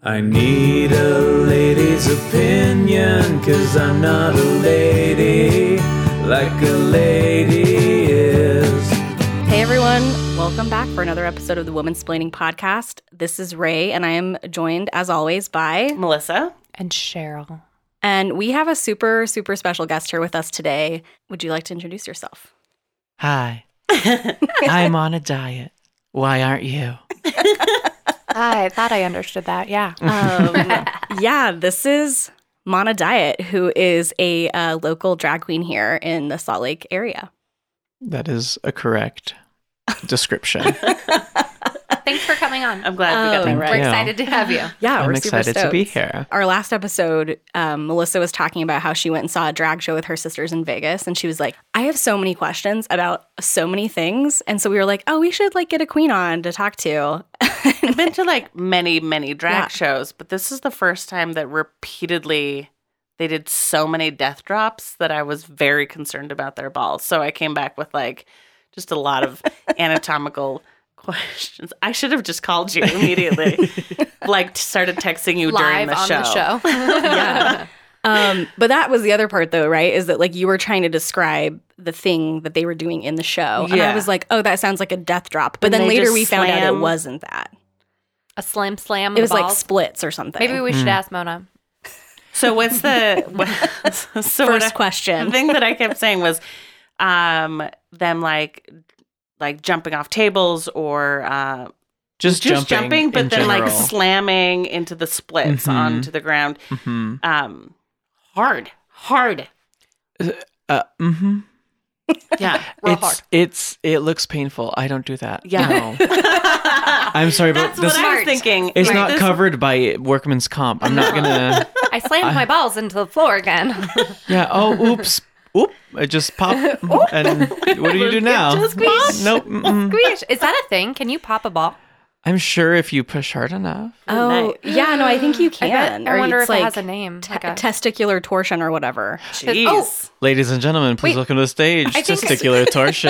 I need a lady's opinion, 'cause I'm not a lady like a lady is. Hey everyone, welcome back for another episode of the Womansplaining Podcast. This is Ray, and I am joined, as always, by Melissa and Cheryl. And we have a super, super special guest here with us today. Would you like to introduce yourself? Hi. I'm on a diet. Why aren't you? I thought I understood that, yeah. Yeah, this is Mana Diet, who is a local drag queen here in the Salt Lake area. That is a correct description. Thanks for coming on. I'm glad we got that right. We're excited to have you. Yeah, I'm we're super excited to stoked. be here. Our last episode, Melissa was talking about how she went and saw a drag show with her sisters in Vegas, and she was like, I have so many questions about so many things. And so we were like, oh, we should get a queen on to talk to. I've been to many drag shows, but this is the first time that repeatedly they did so many death drops that I was very concerned about their balls. So I came back with just a lot of anatomical questions. I should have just called you immediately. Started texting you during Live the on show. the show. Yeah. But that was the other part, though, right? Is that you were trying to describe the thing that they were doing in the show. And I Yeah. was like, oh, that sounds like a death drop. But And then they later just we found out it slam- wasn't that. A slam It was balls. splits or something. Maybe we should ask Mona. So what's the First question. The thing that I kept saying was them jumping off tables or Just jumping, but in then general. slamming into the splits Mhm. onto the ground. Mm-hmm. Hard. Mm-hmm. Yeah. Real hard. It looks painful. I don't do that. Yeah. No. I'm sorry, but That's what this, I was thinking. it's Like, not this- covered by workman's comp. I'm not gonna. I slammed my balls into the floor again. Yeah. Oh, oops. Oop! I just pop. And what do you do now? Just squeeze. Nope. Mm-mm. Squish. Is that a thing? Can you pop a ball? I'm sure if you push hard enough. Oh, yeah, no, I think you I can. bet- I wonder it's if it has a name. testicular torsion or whatever. Jeez. Oh. Ladies and gentlemen, please Wait. welcome to the stage. I think- Testicular torsion.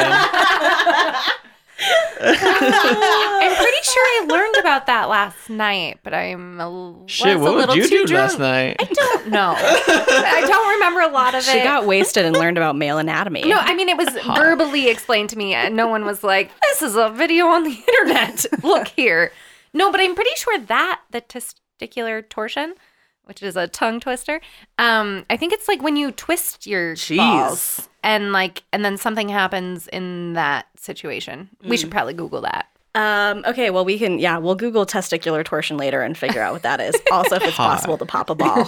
I'm pretty sure I learned about that last night, but Shit, was what a little would you too do drunk. last night? I don't know. I don't remember a lot of She it. got wasted and learned about male anatomy. No, I mean, it was verbally explained to me, and no one was like, this is a video on the internet. Look here. No, but I'm pretty sure that the testicular torsion, which is a tongue twister, I think it's when you twist your balls and then something happens in that situation. We should probably Google that. Okay, well, we'll Google testicular torsion later and figure out what that is. Also, if it's possible to pop a ball.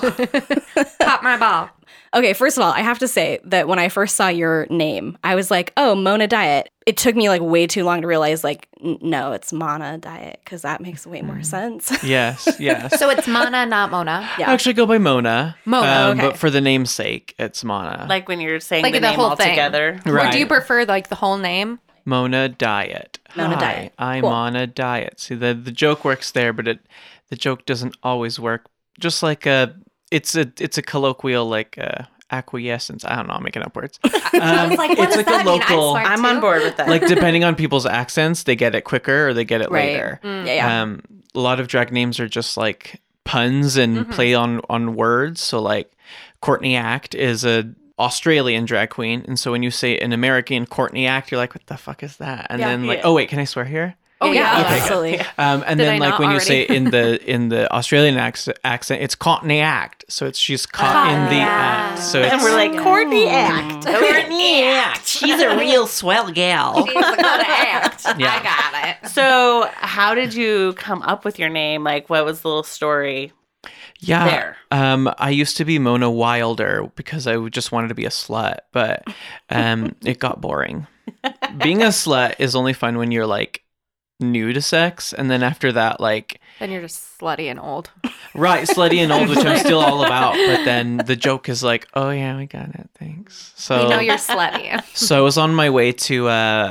Pop my ball. Okay, first of all, I have to say that when I first saw your name, I was like, oh, Mona Diet. It took me way too long to realize no, it's Mana Diet, because that makes way more sense. Yes. So it's Mana, not Mona. Yeah. I actually go by Mona. Mona, okay. But for the name's sake, it's Mana. When you're saying Like the the name whole all thing. together. Right. Or do you prefer the whole name? Mona Diet. Mona Hi, Diet. I'm Cool. on a diet. See, the joke works there, but the joke doesn't always work. Just it's a colloquial acquiescence. I don't know. I'm making up words. I was like, what it's does like a that mean? local. I'm smart I'm on too. board with that. Depending on people's accents, they get it quicker or they get it Right. later. Yeah. A lot of drag names are just puns and play on words. So Courtney Act is a Australian drag queen, and so when you say an American Courtney Act, you're like, what the fuck is that? And then oh wait, can I swear here? Oh, yeah, Okay, absolutely. And Did then I not when you already? say in the Australian accent, it's Courtney Act. So she's caught in the act. So and it's we're like, Courtney Act. Courtney Act. She's a real swell gal. She's gonna act. Yeah. I got it. So how did you come up with your name? What was the little story? yeah. there. I used to be Mona Wilder because I just wanted to be a slut, but it got boring. Being a slut is only fun when you're new to sex, and then after that Then you're just slutty and old. right, slutty and old, which I'm still all about, but then the joke is oh yeah, we got it, thanks. So We know you're slutty. So I was on my way to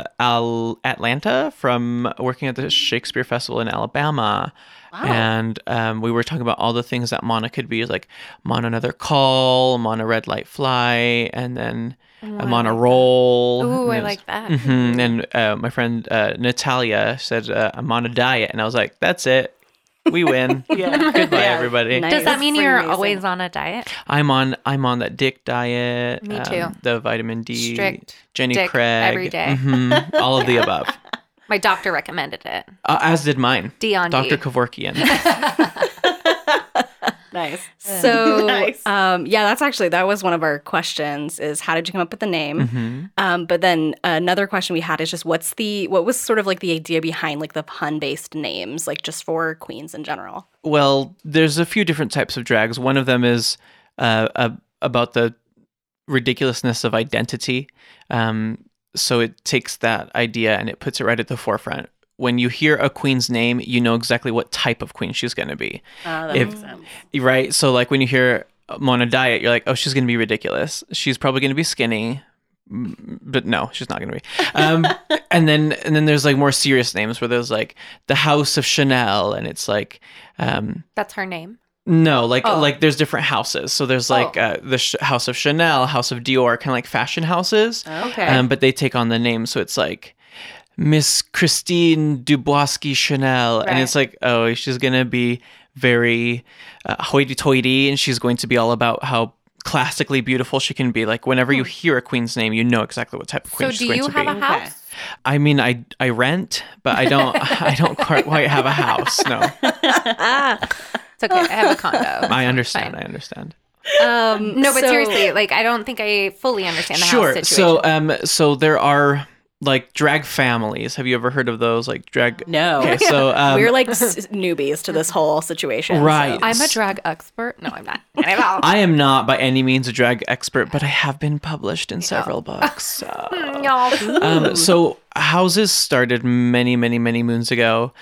Atlanta from working at the Shakespeare Festival in Alabama. Wow. And we were talking about all the things that Mana could be, I'm on another call, I'm on a red light fly, and then I'm on a roll. Ooh, and I it was- like that. Mhm. And my friend Natalia said, I'm on a diet. And I was like, that's it. We win. Yeah. Goodbye, Yeah. everybody. Nice. Does that mean Pretty you're amazing. always on a diet? I'm on that Dick diet. Me too. The vitamin D. Strict Jenny Dick Craig. every day. Mhm. All of the above. My doctor recommended it. As did mine. D on Dr. D. Kevorkian. Nice. So, Nice. that was one of our questions is how did you come up with the name? But then another question we had is just what was sort of like the idea behind like the pun-based names, like just for queens in general? Well, there's a few different types of drags. One of them is about the ridiculousness of identity. So it takes that idea and it puts it right at the forefront. When you hear a queen's name, you know exactly what type of queen she's going to be. That makes sense. Right? So like when you hear Mona Diet, you're like, oh, she's going to be ridiculous. She's probably going to be skinny. But no, she's not going to be. And then there's like more serious names where there's like the House of Chanel, and it's like That's her name. no, like there's different houses. So there's like the House of Chanel, House of Dior, kind of like fashion houses. Okay. But they take on the name, so it's like Miss Christine Duboisky Chanel, and Right. it's like, oh, she's gonna be very hoity-toity, and she's going to be all about how classically beautiful she can be. Like whenever you hear a queen's name, you know exactly what type of queen So she's do going you to have be. a house? I mean, I rent, but I don't quite have a house. No, It's okay. I have a condo. I understand. Fine. I understand. No, but seriously, like I don't think I fully understand the Sure. house situation. So there are like drag families. Have you ever heard of those? Like drag. No. Okay, so We're like newbies to this whole situation. right. I'm a drag expert. No, I'm not. Anyhow. I am not by any means a drag expert, but I have been published in several books. So. Y'all. So houses started many, many, many moons ago.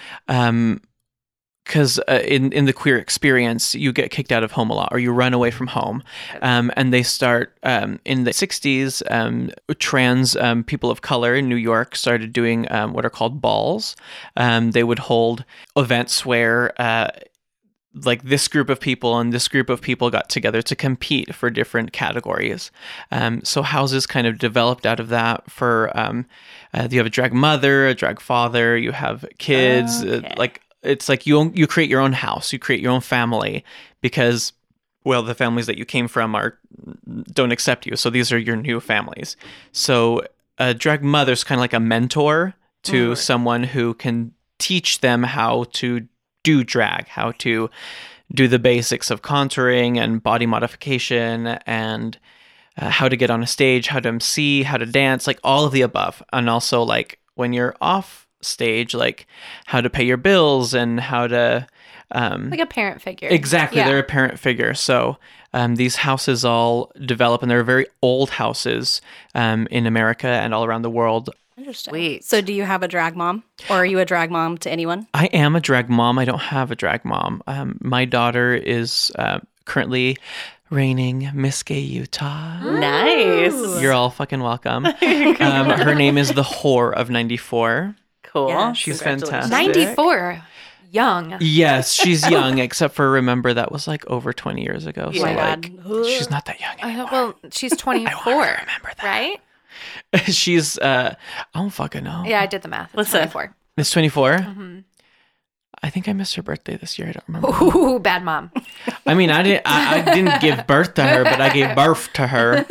Because in the queer experience, you get kicked out of home a lot, or you run away from home, and they start in the 60s. Trans people of color in New York started doing what are called balls. They would hold events where like this group of people and this group of people got together to compete for different categories. So houses kind of developed out of that. For you have a drag mother, a drag father, you have kids, like. It's like you create your own house, you create your own family because, well, the families that you came from don't accept you. So these are your new families. So a drag mother's kind of like a mentor to someone who can teach them how to do drag, how to do the basics of contouring and body modification and how to get on a stage, how to MC, how to dance, like all of the above. And also like when you're off stage, like how to pay your bills and how to Like a parent figure. exactly, Yeah. they're a parent figure. So these houses all develop, and they're very old houses in America and all around the world. Interesting. Sweet. So do you have a drag mom, or are you a drag mom to anyone? I am a drag mom. I don't have a drag mom. My daughter is currently reigning Miss Gay Utah. Nice. You're all fucking welcome. Her name is the Whore of 94. Cool. Yeah, she's Congratulations. fantastic. 94. Young. Yes, she's young, except for remember that was like over 20 years ago. So Oh my like, she's not that young anymore. Well, she's 24. remember that. Right? She's I don't fucking know. Yeah, I did the math. It's Listen. 24. It's 24. Mm-hmm. I think I missed her birthday this year. I don't remember. Ooh, bad mom. I mean, I didn't give birth to her, but I gave birth to her.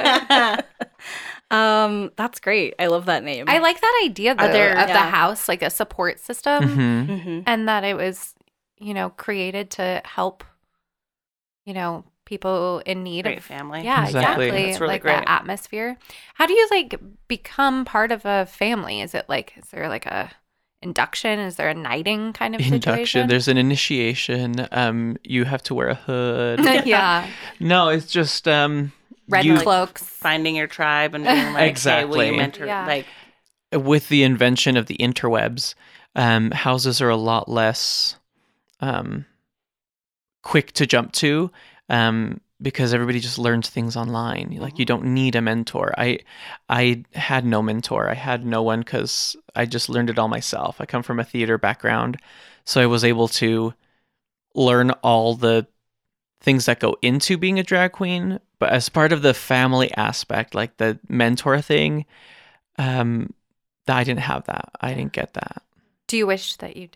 That's great. I love that name. I like that idea though, there- of the yeah. house, like a support system, Mhm. and that it was, created to help, people in need Great of family. Yeah, Exactly. exactly. That's really like great. that atmosphere. How do you become part of a family? Is there like a induction? Is there a knighting kind of Induction. situation? There's an initiation. You have to wear a hood. yeah, No, it's just red you- cloaks. Finding your tribe and being like, hey, will Exactly. you mentor? Yeah. Like, with the invention of the interwebs, houses are a lot less quick to jump to because everybody just learns things online. Like you don't need a mentor. I had no mentor. I had no one because I just learned it all myself. I come from a theater background, so I was able to learn all the things that go into being a drag queen. But as part of the family aspect, like the mentor thing, I didn't have that. I didn't get that. Do you wish that you did?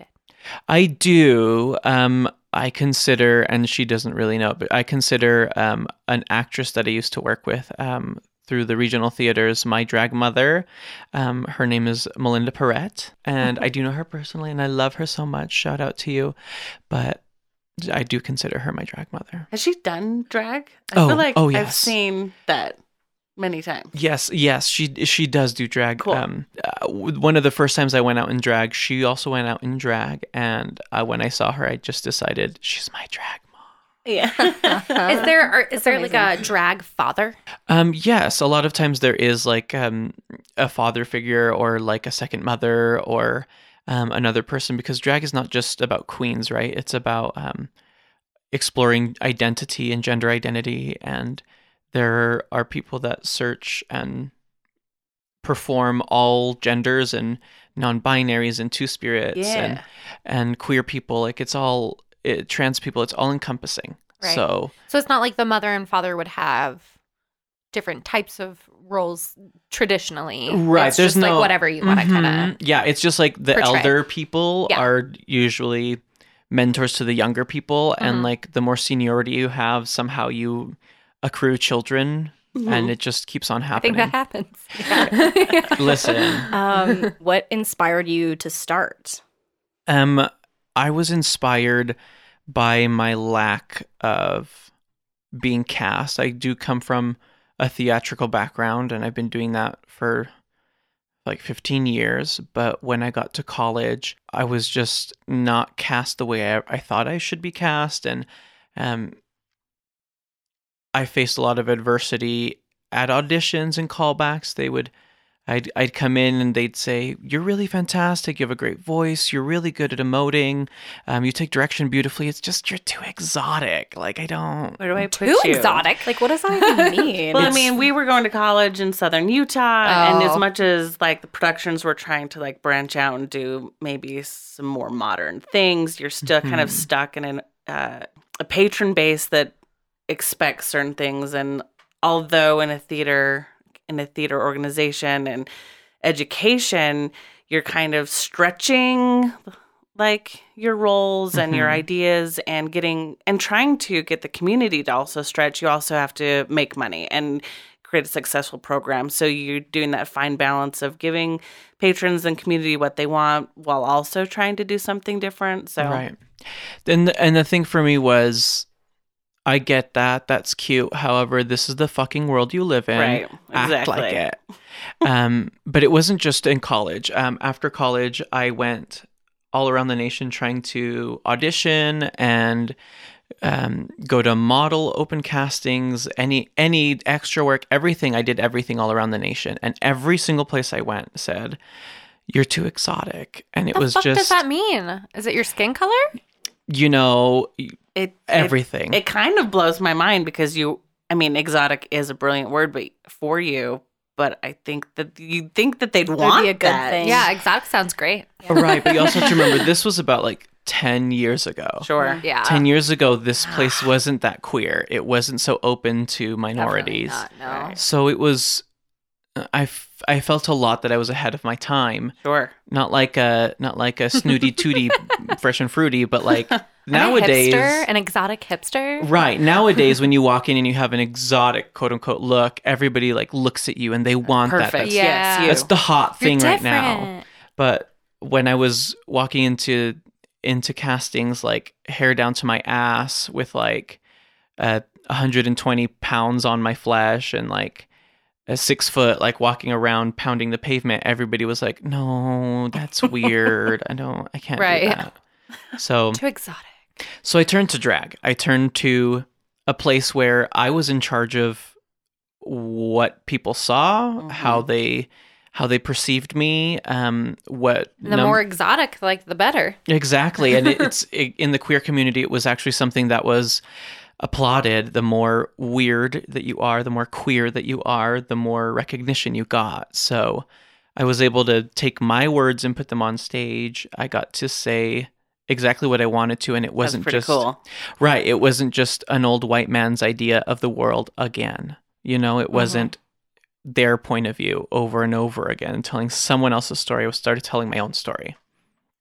I do. I consider, and she doesn't really know, but I consider an actress that I used to work with through the regional theaters my drag mother. Her name is Melinda Perrette, and I do know her personally, and I love her so much. Shout out to you. But I do consider her my drag mother. Has she done drag? I feel like yes. I've seen that many times. Yes, she does do drag. Cool. One of the first times I went out in drag, she also went out in drag, and when I saw her, I just decided she's my drag mom. Yeah. Is there like a drag father? Yes, a lot of times there is like a father figure or like a second mother or another person, because drag is not just about queens, right? It's about exploring identity and gender identity, and there are people that search and perform all genders and non-binaries and two-spirits and queer people. Like trans people, it's all encompassing. Right. So it's not like the mother and father would have different types of roles traditionally. Right. It's There's just no like whatever you want to kind of. Yeah, it's just like the portray. elder people are usually mentors to the younger people, and like the more seniority you have, somehow you accrue children, and it just keeps on I happening. think that happens. Yeah. Listen, What inspired you to start? I was inspired by my lack of being cast. I do come from a theatrical background, and I've been doing that for like 15 years. But when I got to college, I was just not cast the way I thought I should be cast. And I faced a lot of adversity at auditions and callbacks. I'd come in and they'd say, "You're really fantastic. You have a great voice. You're really good at emoting. You take direction beautifully. It's just you're too exotic. Like I don't." Where do I put Too you? exotic. Like, what does that even mean? Well, I mean, we were going to college in southern Utah, and as much as like the productions were trying to like branch out and do maybe some more modern things, you're still kind of stuck in a patron base that expects certain things. And although in a theater organization and education, you're kind of stretching like your roles and your ideas and trying to get the community to also stretch. You also have to make money and create a successful program. So you're doing that fine balance of giving patrons and community what they want while also trying to do something different. So Right. And the thing for me was, I get that. That's cute. However, this is the fucking world you live in. Right. Act Exactly. like it. But it wasn't just in college. After college, I went all around the nation trying to audition and go to model open castings, any extra work, everything. I did everything all around the nation. And every single place I went said, "You're too exotic." And it was What just... does that mean? Is it your skin color? You know... everything. It kind of blows my mind because exotic is a brilliant word, but for you. But I think that you'd think that they'd want be a good that. thing. Yeah, exotic sounds great. Right, but you also have to remember this was about like 10 years ago. Sure. Yeah. 10 years ago, this place wasn't that queer. It wasn't so open to minorities. Definitely not, no. So it was... I felt a lot that I was ahead of my time. Sure. Not like a snooty tooty fresh and fruity, but like nowadays, An exotic hipster. right? Nowadays, when you walk in and you have an exotic quote unquote look, everybody like looks at you and they want Perfect. that. That's, Yeah. Yes, you. that's the hot You're thing right now. different. But when I was walking into castings, like hair down to my ass with like 120 pounds on my flesh and like a 6 foot, like walking around pounding the pavement, everybody was like, "No, that's weird. I can't Right. do that." So Too exotic. I turned to drag. I turned to a place where I was in charge of what people saw, how they perceived me, More exotic, like the better. exactly. And in the queer community, it was actually something that was applauded. The more weird that you are, the more queer that you are, the more recognition you got. So I was able to take my words and put them on stage. I got to say exactly what I wanted to, and it wasn't pretty just cool. Right. It wasn't just an old white man's idea of the world again. You know, it wasn't their point of view over and over again, telling someone else's story. I started telling my own story.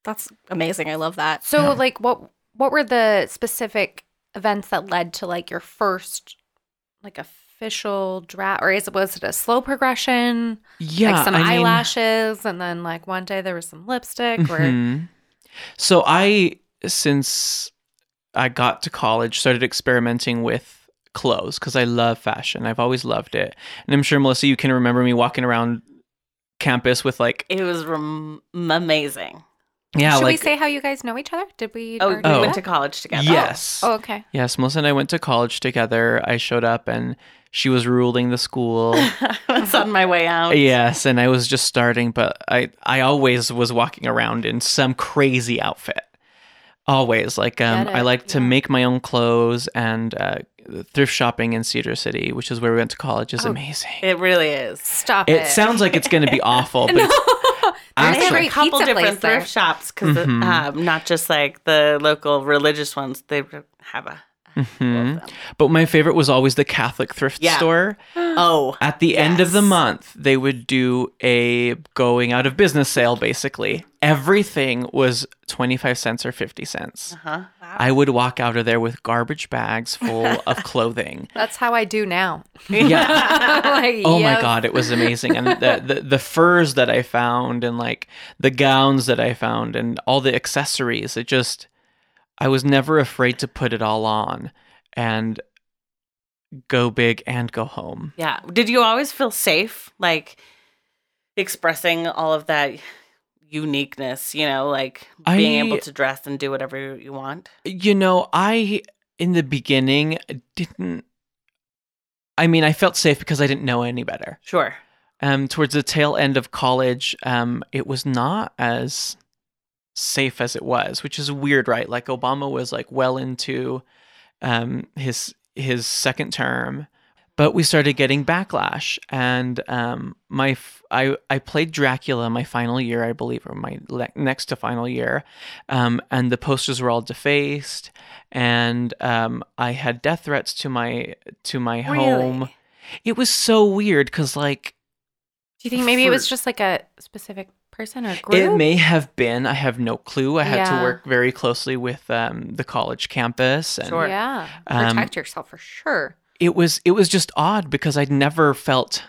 That's amazing. I love that. So, like, what were the specific events that led to like your first like official drag, or was it a slow progression? Yeah, like some I mean- eyelashes, and then like one day there was some lipstick, or Mhm. So since I got to college, started experimenting with clothes because I love fashion. I've always loved it. And I'm sure, Melissa, you can remember me walking around campus with like, It was amazing. yeah, should like, we say how you guys know each other? Did we? Oh, already we do went that? to college together. yes. Oh, okay. Yes, Melissa and I went to college together. I showed up and she was ruling the school. I was on my way out. Yes, and I was just starting, but I always was walking around in some crazy outfit. Always. Like Get it, I like to yeah. make my own clothes, and thrift shopping in Cedar City, which is where we went to college, is amazing. It really is. Stop it. It sounds like it's going to be awful, but it's There's actually- a They great have a couple pizza place different there. thrift shops because not just like the local religious ones. They have a Mhm. But my favorite was always the Catholic thrift Yeah. store. oh At the end of the Yes. month, they would do a going out of business sale, basically. Everything was 25 cents or 50 cents. huh. I would walk out of there with garbage bags full of clothing. That's how I do now. Yeah. Like, Oh my yes. God, it was amazing. And the furs that I found, and like the gowns that I found, and all the accessories, I was never afraid to put it all on and go big and go home. Yeah. Did you always feel safe, like expressing all of that uniqueness? You know, like being able to dress and do whatever you want. You know, in the beginning, I felt safe because I didn't know any better. Sure. Towards the tail end of college, it was not as safe as it was, which is weird, right? Like Obama was like well into his second term, but we started getting backlash, and I played Dracula my final year, I believe, or my next to final year, and the posters were all defaced, and I had death threats to my home. It was so weird because like. Do you think maybe it was just like a specific person or group? It may have been. I have no clue. I had to Yeah. work very closely with the college campus, and Sure. Yeah. Um, Protect yourself for sure. it was just odd because I'd never felt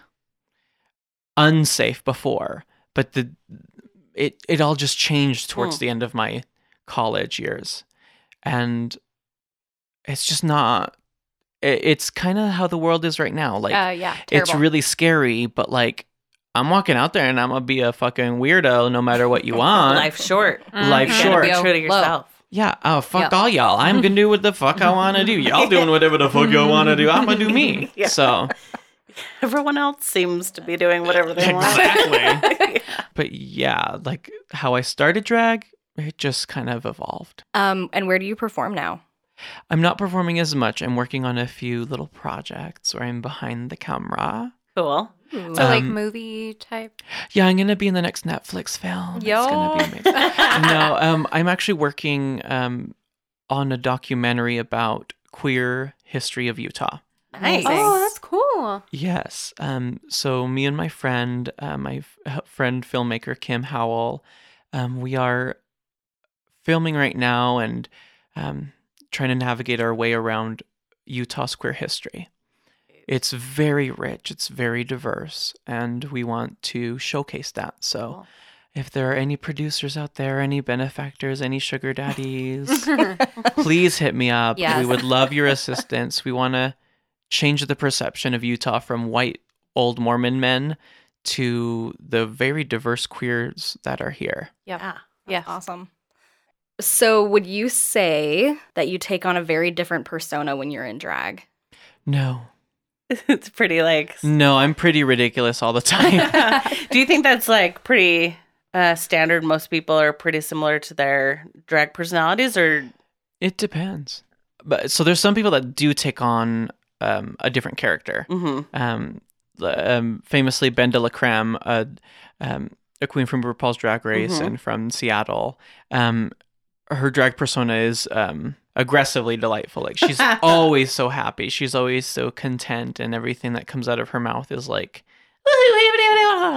unsafe before. But it all just changed towards the end of my college years, and it's just not. It's kind of how the world is right now. Like Yeah. it's Terrible. really scary, but like. I'm walking out there and I'm gonna be a fucking weirdo no matter what you want. Life's short. Life Mhm. short. Be Go true to low. yourself. Yeah, oh, fuck Yeah. all y'all. I'm gonna do what the fuck I wanna do. Y'all doing whatever the fuck you wanna do. I'm gonna do me. Yeah. So, Everyone else seems to be doing whatever they want. exactly. But yeah, like how I started drag, it just kind of evolved. And where do you perform now? I'm not performing as much. I'm working on a few little projects where I'm behind the camera. Cool. So like Um, movie type. Yeah, I'm gonna be in the next Netflix film. It's Yo. gonna be amazing. No, I'm actually working on a documentary about queer history of Utah. Nice. Oh, that's cool. Yes. So me and my friend, friend filmmaker Kim Howell, we are filming right now and trying to navigate our way around Utah's queer history. It's very rich, it's very diverse, and we want to showcase that. So Cool. if there are any producers out there, any benefactors, any sugar daddies, please hit me up. Yes. We would love your assistance. We want to change the perception of Utah from white old Mormon men to the very diverse queers that are here. Yeah. Yes. Awesome. So, would you say that you take on a very different persona when you're in drag? No. It's pretty like. No, I'm pretty ridiculous all the time. Do you think that's like pretty standard? Most people are pretty similar to their drag personalities, or It depends. But so there's some people that do take on a different character. Famously, Ben de la Creme, a queen from RuPaul's Drag Race and from Seattle. Her drag persona is aggressively delightful. Like she's always so happy. She's always so content, and everything that comes out of her mouth is like,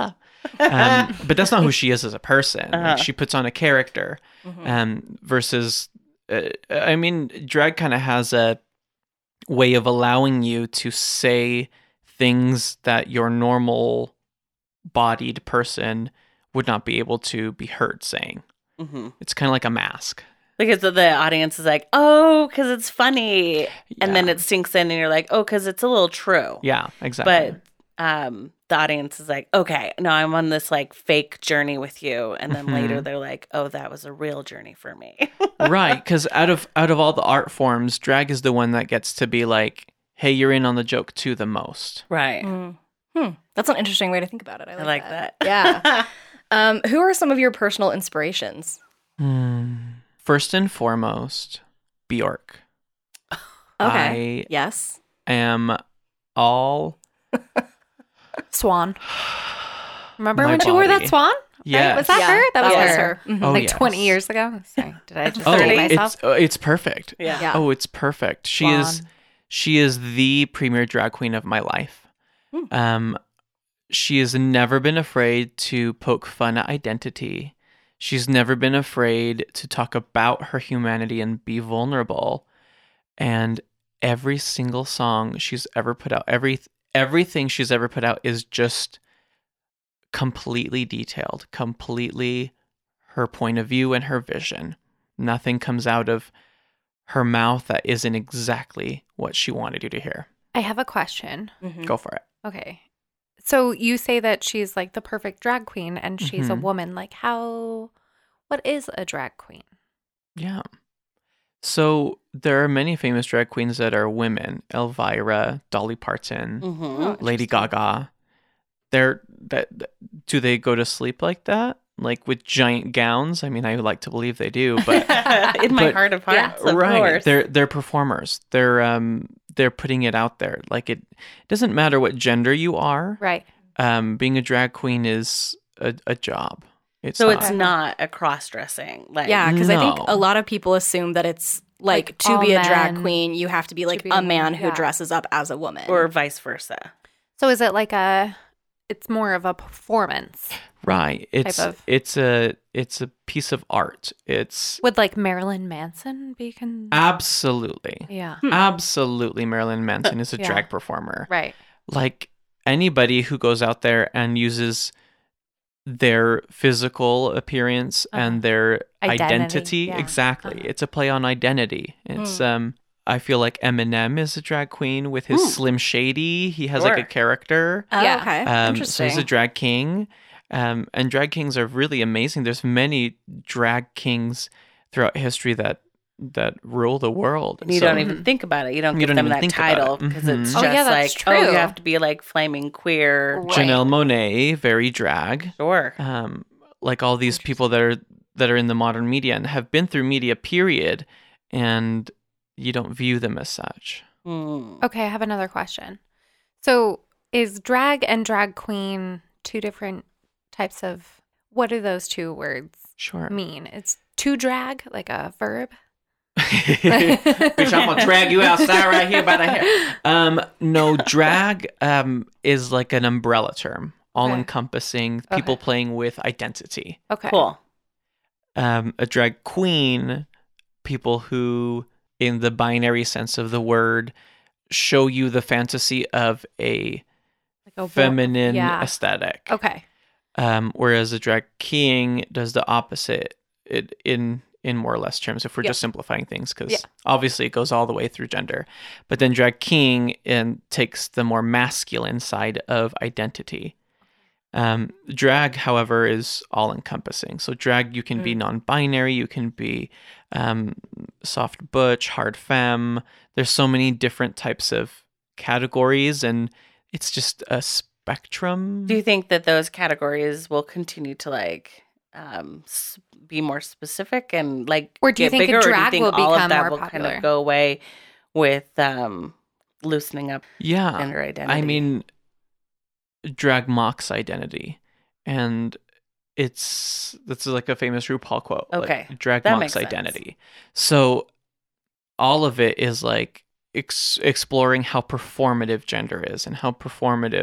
But that's not who she is as a person. Uh-huh. Like, she puts on a character, versus, I mean, drag kind of has a way of allowing you to say things that your normal bodied person would not be able to be heard saying. Mm-hmm. It's kind of like a mask. Because the audience is like, oh, because it's funny. And then Yeah. it sinks in and you're like, oh, because it's a little true. Yeah, exactly. But the audience is like, okay, no, I'm on this like fake journey with you. And then later they're like, oh, that was a real journey for me. Right, because out of all the art forms, drag is the one that gets to be like, hey, you're in on the joke too the most. Right. That's an interesting way to think about it. I like that. Yeah. Who are some of your personal inspirations? First and foremost, Bjork. Okay. Yes. I am all Swan. Remember My when she wore that body. swan? Yes. Right? Was that her? That was her. Mhm. Oh, Like yes. 20 years ago. Sorry, did I just Oh, say myself? it's perfect. Yeah. Yeah. Oh, it's perfect. Swan. She is the premier drag queen of my life. She has never been afraid to poke fun at identity. She's never been afraid to talk about her humanity and be vulnerable. And every single song she's ever put out, everything she's ever put out is just completely detailed, completely her point of view and her vision. Nothing comes out of her mouth that isn't exactly what she wanted you to hear. I have a question. Go for it. Okay. So you say that she's like the perfect drag queen and she's a Mhm. woman. Like what is a drag queen? Yeah. So there are many famous drag queens that are women. Elvira, Dolly Parton, Mm-hmm. Lady Gaga. Do they go to sleep like that? Like with giant gowns? I mean, I would like to believe they do, but In my but- heart of hearts, of right. course. They're performers. They're putting it out there. Like it doesn't matter what gender you are. Right. Being a drag queen is a job. So it's not a cross-dressing. Like, Yeah, because I think No. a lot of people assume that it's like to all be a drag men queen, you have to be like be- a man who yeah. dresses up as a woman. or vice versa. So is it like it's more of a performance? Right. It's of- it's a piece of art. It's Would like Marilyn Manson be absolutely. Yeah. Absolutely Marilyn Manson is a Yeah. drag performer. Right. Like anybody who goes out there and uses their physical appearance and their Identity, identity, yeah. exactly. It's a play on identity. It's I feel like Eminem is a drag queen with his Slim Shady. He has like Sure. a character. Oh, Yeah. okay. So Interesting. he's a drag king. And drag kings are really amazing. There's many drag kings throughout history that rule the world. And you So- don't even think about it. You don't You give don't them even that think about title it. because it's Mhm. just Oh, yeah, like, that's oh, you true. have to be like flaming queer. Right. Janelle Monáe, very drag. Sure. Like all these people that are in the modern media and have been through media, period, and you don't view them as such. Mm. Okay, I have another question. So is drag and drag queen two different types of, what do those two words Sure. mean? It's to drag, like a verb? Bitch, I'm gonna drag you outside right here by the hair. No, drag is like an umbrella term, all encompassing, people Okay. playing with identity. Okay. Cool. A drag queen, people who, in the binary sense of the word, show you the fantasy of a Like a feminine yeah. aesthetic. Okay. Whereas a drag king does the opposite in more or less terms, if we're Yeah. just simplifying things, because Yeah. obviously it goes all the way through gender. But then drag king takes the more masculine side of identity. Drag, however, is all encompassing. So drag, you can be non-binary, you can be soft butch, hard femme. There's so many different types of categories, and it's just a spectrum. Do you think that those categories will continue to like be more specific and like Or do you get think bigger, or do you drag think will all become of that more will kind popular? of go away with loosening up Yeah. gender identity? I mean, drag mocks identity, and that's like a famous RuPaul quote. like, Okay, drag that mocks makes sense. identity. So all of it is like exploring how performative gender is and how performative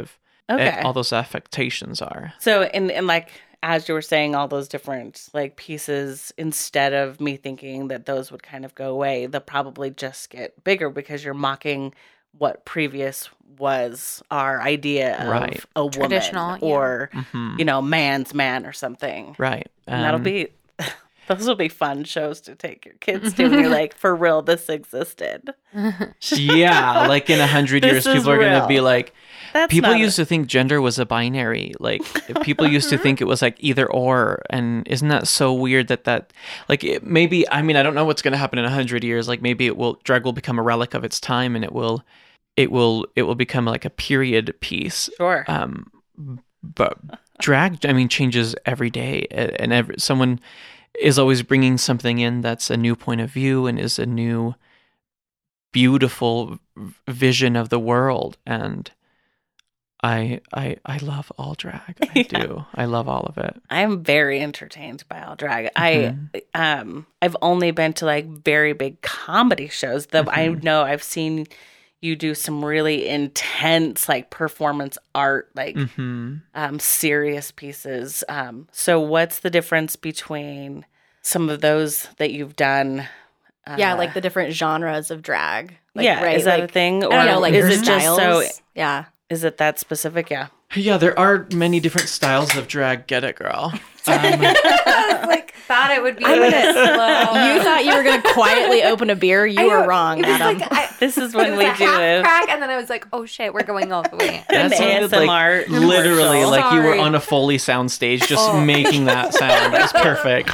Okay. all those affectations are. So, and like, as you were saying, all those different like pieces, instead of me thinking that those would kind of go away, they'll probably just get bigger because you're mocking what previous was our idea of Right. a woman Traditional, yeah. or, Mhm. you know, man's man or something. Right. And that'll be, those will be fun shows to take your kids to. And you're like, for real, this existed. Yeah, like in 100 years, This is people are going to be real. like, That's people not used to think gender was a binary. Like, people used to think it was like either or. And isn't that so weird that like, maybe, I mean, I don't know what's going to happen in 100 years. Like, maybe drag will become a relic of its time and it will become like a period piece. Sure. But drag, I mean, changes every day. And someone is always bringing something in that's a new point of view and is a new beautiful vision of the world. And I love all drag. I do. I love all of it. I'm very entertained by all drag. Mm-hmm. I've only been to like very big comedy shows. Though I Mm-hmm. know I've seen you do some really intense like performance art, like Mm-hmm. serious pieces. So what's the difference between some of those that you've done? Yeah, like the different genres of drag. Like, yeah, right, is that like, a thing, I don't know, like is her it just so? styles. Yeah. Is it that specific? Yeah. Yeah, there are many different styles of drag. Get it, girl. Like, thought it would be I'm gonna- slow. You thought you were going to quietly open a beer. You were wrong, It was Adam. like, This is it when was we a do half it. crack, and then I was like, oh shit, we're going all the way. An That sounded ASMR literally commercial. like you were Sorry. on a Foley sound stage just making that sound. It's perfect.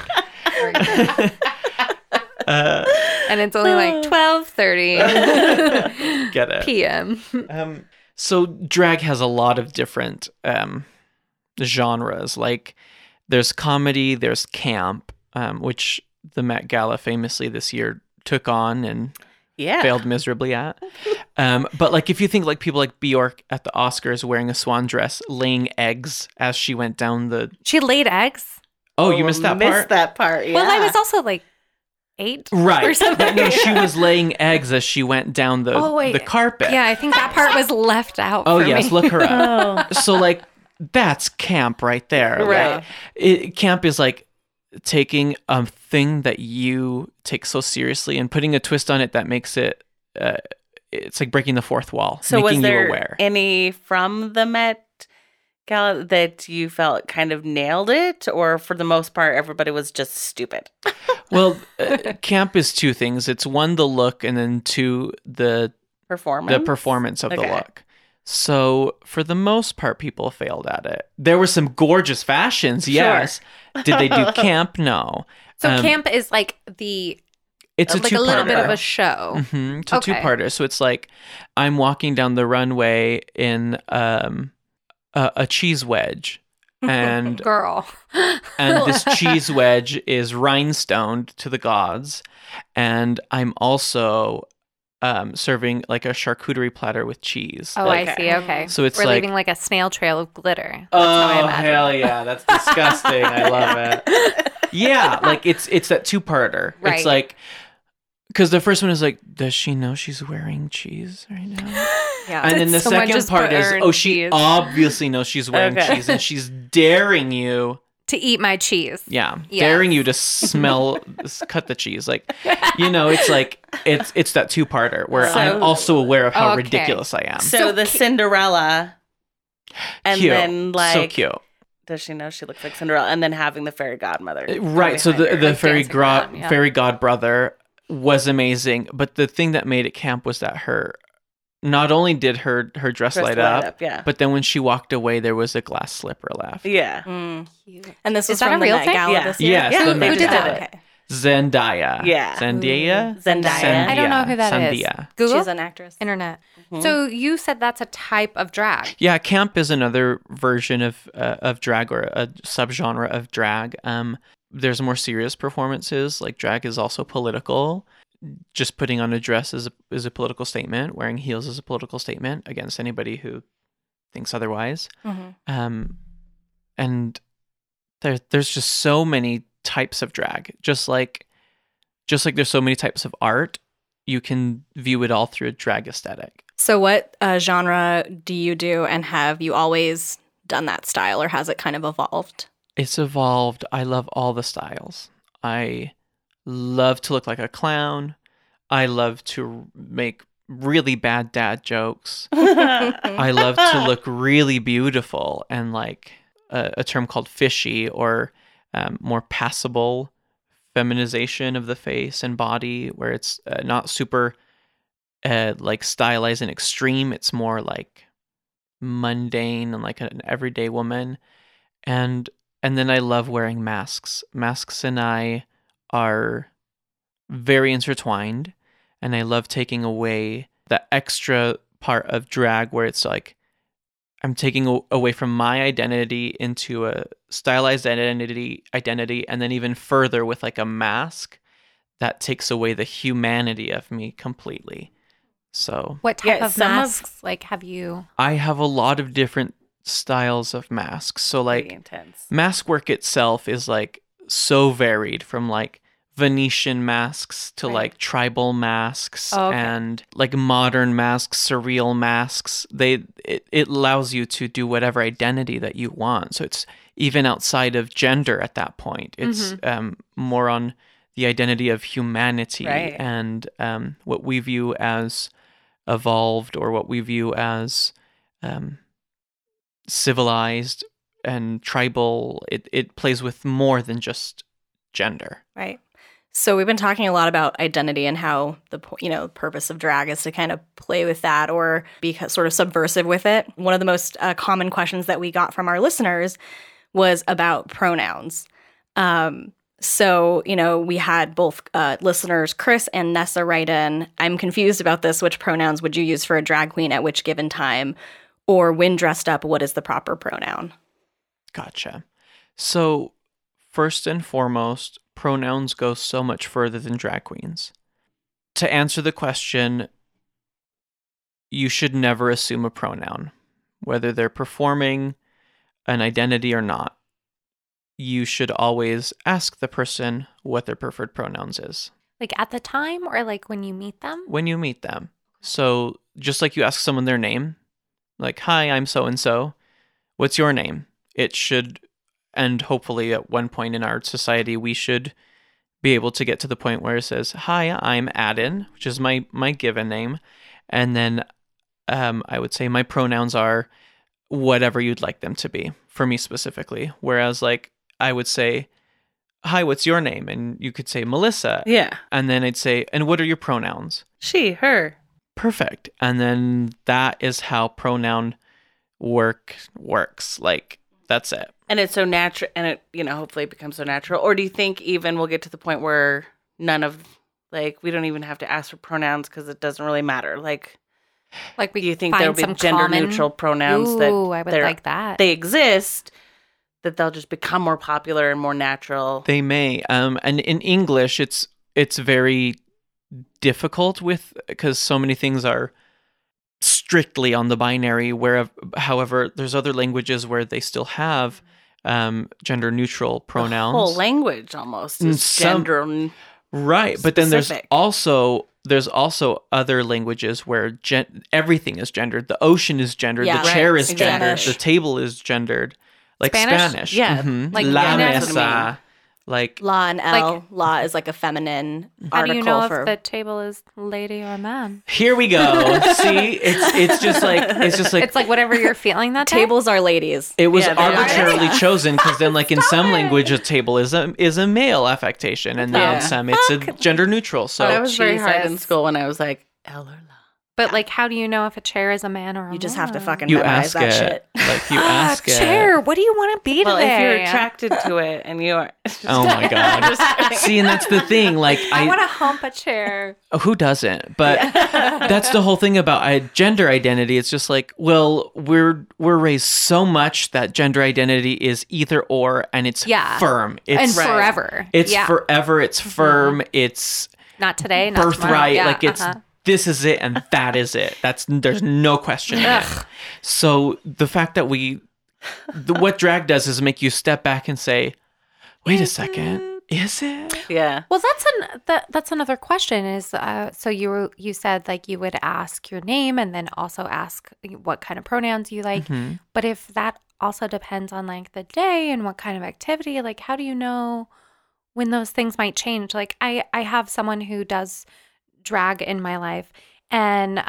And it's only like 12:30 Get it. p.m. So drag has a lot of different genres. Like there's comedy, there's camp, which the Met Gala famously this year took on and Yeah. failed miserably at. But like if you think like people like Bjork at the Oscars wearing a swan dress, laying eggs as she went down the. She laid eggs. Oh, you missed that part. Missed that part. Yeah. Well, I was also like 8 Right. or something. But no, she was laying eggs as she went down the Oh, wait. the carpet. Yeah, I think that part was left out. Oh for yes, me. look her up. So like that's camp right there. Right. Like, camp is like taking a thing that you take so seriously and putting a twist on it that makes it. It's like breaking the fourth wall, So making was there you aware. any from the Met Gala that you felt kind of nailed it, or for the most part, everybody was just stupid? Well, camp is two things. It's one, the look, and then two, the performance of the Okay. look. So for the most part, people failed at it. There were some gorgeous fashions, yes. Did they do camp? No. So camp is like It's a like two-parter. a little bit of a show. Mm-hmm. It's a Okay. two-parter. So it's like I'm walking down the runway in a cheese wedge, and Girl. and this cheese wedge is rhinestoned to the gods, and I'm also serving like a charcuterie platter with cheese. Oh, Like, I see. Okay. So it's We're like- leaving like a snail trail of glitter. That's how I oh imagine. hell yeah, that's disgusting. I love it. Yeah, like it's that two-parter. Right. It's like because the first one is like, does she know she's wearing cheese right now? Yeah. And then the Someone second just part put is, her in oh, she cheese. obviously knows she's wearing Okay. cheese and she's daring you. To eat my cheese. Yeah, Yes. daring you to smell, cut the cheese. Like, you know, it's like it's that two-parter where So- I'm also aware of how Okay. ridiculous I am. So the Cinderella, and Cute. then like, so cute. does she know she looks like Cinderella? And then having the fairy godmother, come Right. So behind her. the fairy dancing around, yeah. fairy god brother was amazing, but the thing that made it camp was that not only did her dress Dress light up, yeah, but then when she walked away, there was a glass slipper left. yeah. Mm. And this Is was that from a real the Met thing? Gala Yeah. this year? Yes, Yeah, the who Met did Gala. that? Okay. Zendaya. Yeah. Zendaya. Zendaya. I don't know who that is. Zendaya. Google? She's an actress. Internet. Mhm. So you said that's a type of drag. Yeah, camp is another version of drag or a subgenre of drag. There's more serious performances. Like drag is also political. Just putting on a dress is a political statement. Wearing heels is a political statement against anybody who thinks otherwise. Mhm. And there's just so many types of drag. Just like there's so many types of art. you can view it all through a drag aesthetic. So what genre do you do, and have you always done that style, or has it kind of evolved? It's evolved. I love all the styles. I love to look like a clown. I love to make really bad dad jokes. I love to look really beautiful and like a term called fishy, or more passable feminization of the face and body, where it's not super like stylized and extreme. It's more like mundane and like an everyday woman. And then I love wearing masks. Masks and I are very intertwined, and I love taking away the extra part of drag where it's like I'm taking away from my identity into a stylized identity, and then even further with like a mask that takes away the humanity of me completely. So What type Yeah, of some of- masks like have you? I have a lot of different styles of masks. So Pretty like intense. mask work itself is like so varied, from like Venetian masks to Right. like tribal masks Oh, okay. and like modern masks, surreal masks. It allows you to do whatever identity that you want. So it's even outside of gender at that point. It's more on the identity of humanity, Right. and what we view as evolved, or what we view as civilized and tribal. It plays with more than just gender. Right. So we've been talking a lot about identity and how the purpose of drag is to kind of play with that or be sort of subversive with it. One of the most common questions that we got from our listeners was about pronouns. So, we had both listeners, Chris and Nessa, write in, I'm confused about this. Which pronouns would you use for a drag queen at which given time? Or when dressed up, what is the proper pronoun? Gotcha. So first and foremost, pronouns go so much further than drag queens. To answer the question, you should never assume a pronoun, whether they're performing an identity or not. You should always ask the person what their preferred pronouns is Like at the time, or like when you meet them? when you meet them. So just like you ask someone their name, like, hi, I'm so-and-so, what's your name? It should, and hopefully at one point in our society, we should be able to get to the point where it says, hi, I'm Adin, which is my given name. And then I would say my pronouns are whatever you'd like them to be, for me specifically. Whereas like I would say, hi, what's your name? And you could say Melissa. Yeah. And then I'd say, and what are your pronouns? She, her. Perfect. And then that is how pronoun works. Like, that's it. And it's so natural, and it, hopefully it becomes so natural. Or do you think even we'll get to the point where none of, like, we don't even have to ask for pronouns because it doesn't really matter? Like Like we do you think find there'll be some gender-neutral pronouns that Ooh, I would they're- like that. they exist, that they'll just become more popular and more natural? They may. And in English, it's very difficult because so many things are strictly on the binary. However, there's other languages where they still have gender neutral pronouns. The whole language almost is Some- gender. Right, but then there's specific. also other languages where everything is gendered. The ocean is gendered. Yeah, the chair right, is gendered. exactly. The table is gendered. Like Spanish? Spanish. Yeah, Mhm. like La that's what I mesa. Like La and L. Like- La is like a feminine How do article you know for if the table is lady or man? here we go. See, it's just like It's like whatever you're feeling that day. tables are ladies. it was Yeah, they are. arbitrarily chosen because then, like in some language, a table is a male affectation, and then Yeah. in some it's a gender neutral. So That was very hard in Jesus. school when I was like, L or La. But like, how do you know if a chair is a man or a You just have to woman? fucking you memorize ask that it. shit. Like you ask it. chair. What do you want to be Well, today? if you're attracted to it and you are. Oh my god! See, and that's the thing. Like I want to hump a chair. who doesn't? But that's the whole thing about gender identity. It's just like, well, we're raised so much that gender identity is either or, and it's Yeah. firm. It's And forever. It's yeah. forever. It's firm. It's Not today, not tomorrow. birthright. Yeah, Like it's this is it, and that is it. There's no question in it. So the fact that what drag does is make you step back and say, wait a second. Is it? Yeah. Well, that's another question. Is so you said like you would ask your name and then also ask what kind of pronouns you like. Mhm. But if that also depends on like the day and what kind of activity, like how do you know when those things might change? Like I have someone who does drag in my life, and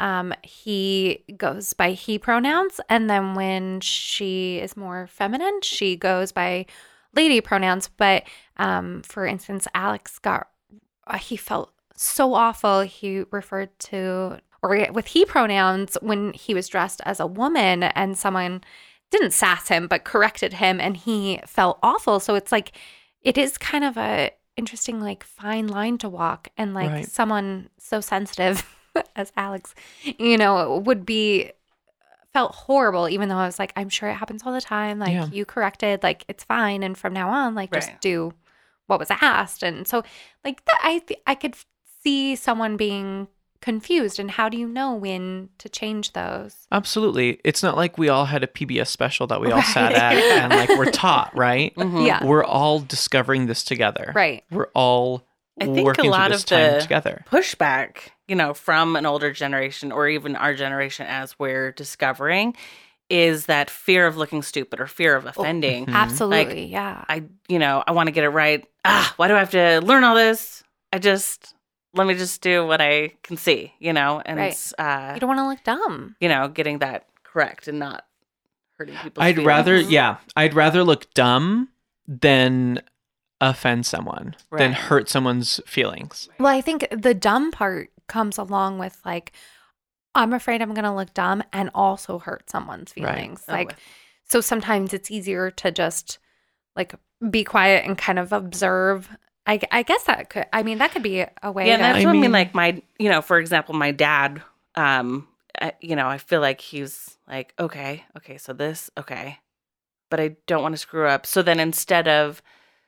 he goes by he pronouns, and then when she is more feminine, she goes by lady pronouns. But for instance, Alex he felt so awful. He referred to or with he pronouns when he was dressed as a woman, and someone didn't sass him but corrected him, and he felt awful. So it's like it is kind of a interesting like fine line to walk, and like Right. someone so sensitive as Alex, would be felt horrible, even though I was like, I'm sure it happens all the time. Like Yeah. you corrected, like it's fine, and from now on, like just Right. do what was asked. And so, like that, I could see someone being confused. And how do you know when to change those? Absolutely. It's not like we all had a PBS special that we all sat Right. at and like we're taught, right? Mhm. Yeah, We're all discovering this together. right. We're all I think working a lot through this of time the together. pushback, from an older generation or even our generation as we're discovering is that fear of looking stupid or fear of offending. Mhm. Absolutely, yeah. I want to get it right. Why do I have to learn all this? Let me just do what I can see, and Right. it's, You don't want to look dumb. getting that correct and not hurting people's I'd feelings. rather look dumb than offend someone, than Right. hurt someone's feelings. Well, I think the dumb part comes along with like, I'm afraid I'm going to look dumb and also hurt someone's Right. feelings. Oh, Like, so sometimes it's easier to just like be quiet and kind of observe. I guess that could be a way Yeah, to. that's I what I mean. mean- Like for example, my dad, I feel like he's like, okay, so this, okay, but I don't want to screw up. So then instead of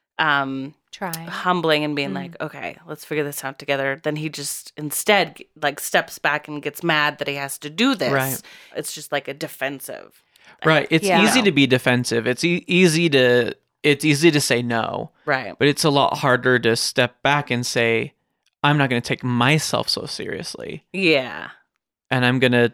Try. humbling and being Mm. like, okay, let's figure this out together, then he just instead like steps back and gets mad that he has to do this. Right. It's just like a defensive. Right. It's Yeah. easy to be defensive. It's easy to say no, Right. but it's a lot harder to step back and say, I'm not going to take myself so seriously. Yeah. And I'm going to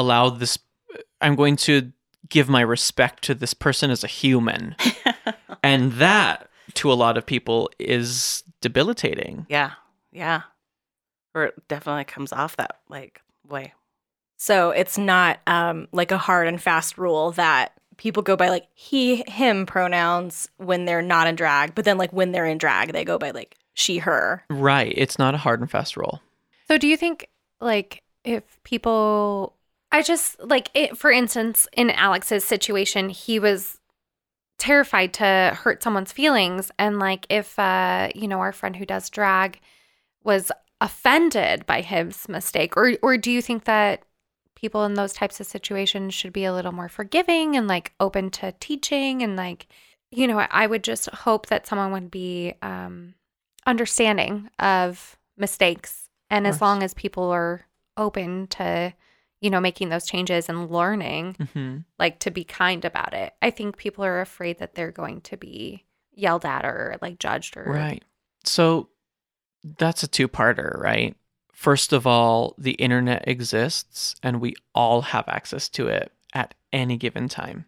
I'm going to give my respect to this person as a human. And that, to a lot of people, is debilitating. Yeah. Yeah. Or it definitely comes off that like way. So it's not like a hard and fast rule that people go by like he, him pronouns when they're not in drag, but then like when they're in drag, they go by like she, her. Right. It's not a hard and fast rule. So do you think like if people, I just like it, for instance, in Alex's situation, he was terrified to hurt someone's feelings. And like if, our friend who does drag was offended by his mistake, or do you think that people in those types of situations should be a little more forgiving and like open to teaching and like, I would just hope that someone would be understanding of mistakes. And as course. long as people are open to, making those changes and learning, Mm-hmm. like to be kind about it. I think people are afraid that they're going to be yelled at or like judged or Right. So that's a two-parter, right? First of all, the internet exists and we all have access to it at any given time.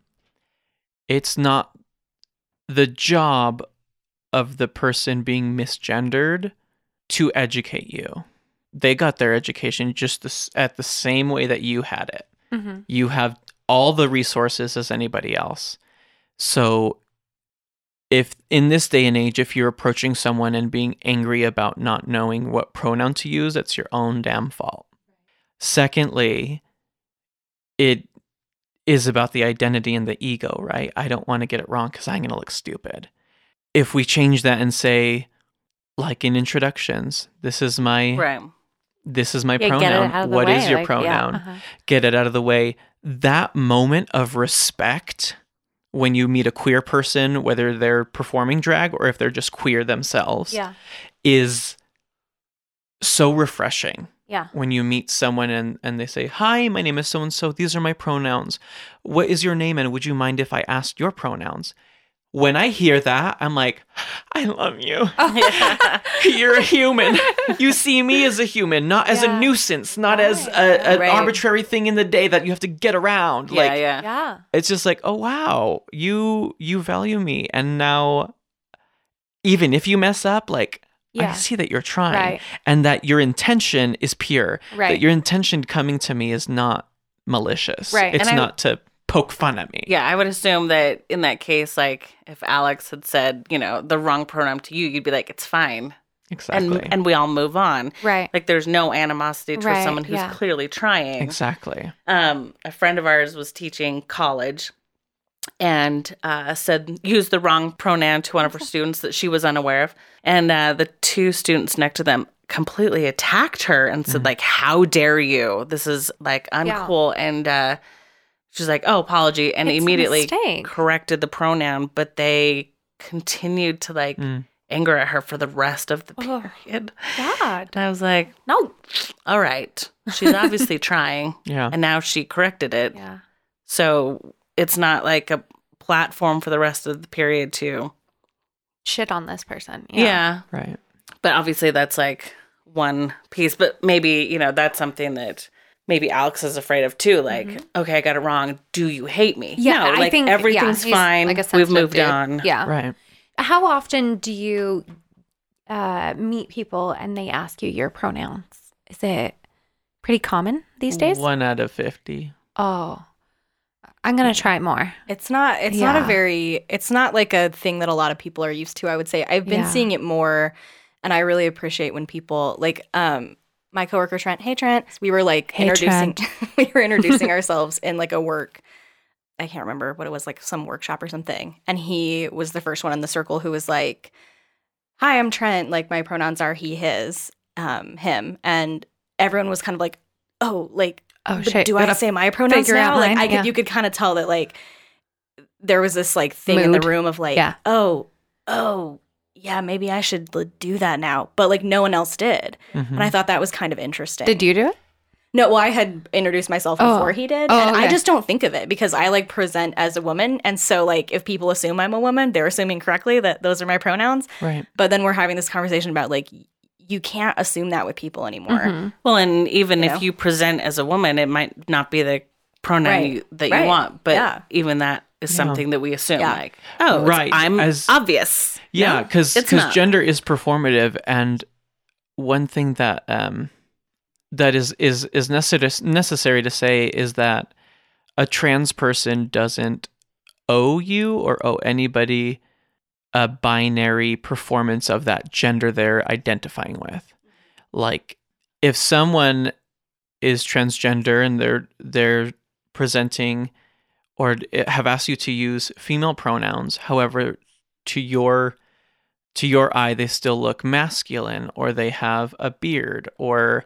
It's not the job of the person being misgendered to educate you. They got their education just at the same way that you had it. Mm-hmm. You have all the resources as anybody else. So if in this day and age, if you're approaching someone and being angry about not knowing what pronoun to use, that's your own damn fault. Secondly, it is about the identity and the ego, right? I don't want to get it wrong because I'm going to look stupid. If we change that and say, like in introductions, this is my Right. pronoun. What is your pronoun? uh-huh. Get it out of the way. That moment of respect when you meet a queer person, whether they're performing drag or if they're just queer themselves, Yeah. is so refreshing. Yeah. When you meet someone and they say, hi, my name is so-and-so. These are my pronouns. What is your name? And would you mind if I asked your pronouns? when I hear that, I'm like, I love you. You're a human. You see me as a human, not as a nuisance, not as an Right. arbitrary thing in the day that you have to get around. Yeah, like, yeah. Yeah. it's just like, oh wow, you value me, and now even if you mess up, like I Yeah. see that you're trying, Right. and that your intention is pure. Right. That your intention coming to me is not malicious. Right. It's And not to poke fun at me. Yeah, I would assume that in that case, like if Alex had said, the wrong pronoun to you, you'd be like, it's fine. Exactly. And we all move on. Right. Like there's no animosity towards Right, someone who's yeah. clearly trying. Exactly. A friend of ours was teaching college and used the wrong pronoun to one of her students that she was unaware of. And the two students next to them completely attacked her and said, like, how dare you? This is like uncool. And she's like, oh, apology. And It's a immediately mistake. corrected the pronoun, but they continued to like anger at her for the rest of the period. God. And I was like, No. all right. She's obviously trying. Yeah. And now she corrected it. Yeah. So it's not like a platform for the rest of the period to. Shit on this person. Yeah. Right. But obviously that's like one piece. But maybe, that's something that maybe Alex is afraid of too. Like, okay, I got it wrong. Do you hate me? Yeah, No, I like think everything's he's fine. like a We've sensitive moved dude. on. Yeah. Right. How often do you meet people and they ask you your pronouns? Is it pretty common these days? 1 out of 50. Oh, I'm gonna try it more. It's not it's not like a thing that a lot of people are used to, I would say. I've been Yeah. seeing it more, and I really appreciate when people like my coworker Trent, hey Trent, we were like Hey, introducing ourselves in like a work, I can't remember what it was, like some workshop or something. And he was the first one in the circle who was like, hi, I'm Trent, like my pronouns are he, his, him. And everyone was kind of like, oh, like, Oh but shit! do I say my pronouns figure out now? Like mine, yeah. you could kind of tell that like there was this like thing in the Mood. room of like, Yeah. oh, yeah, maybe I should do that now. But like no one else did. Mm-hmm. And I thought that was kind of interesting. Did you do it? No, well, I had introduced myself Oh. before he did. Oh, And I okay. just don't think of it because I like present as a woman. And so like if people assume I'm a woman, they're assuming correctly that those are my pronouns. Right. But then we're having this conversation about like you can't assume that with people anymore. Mm-hmm. Well, and even You if know? you present as a woman, it might not be the pronoun Right. that you Right. want. But Yeah. even that is something that we assume, Yeah. like, oh, Right. I'm As- obvious. Yeah, No, because it's not. gender is performative, and one thing that that is necessary to say is that a trans person doesn't owe you or owe anybody a binary performance of that gender they're identifying with. Like, if someone is transgender and they're presenting or have asked you to use female pronouns, however, to your eye they still look masculine, or they have a beard, or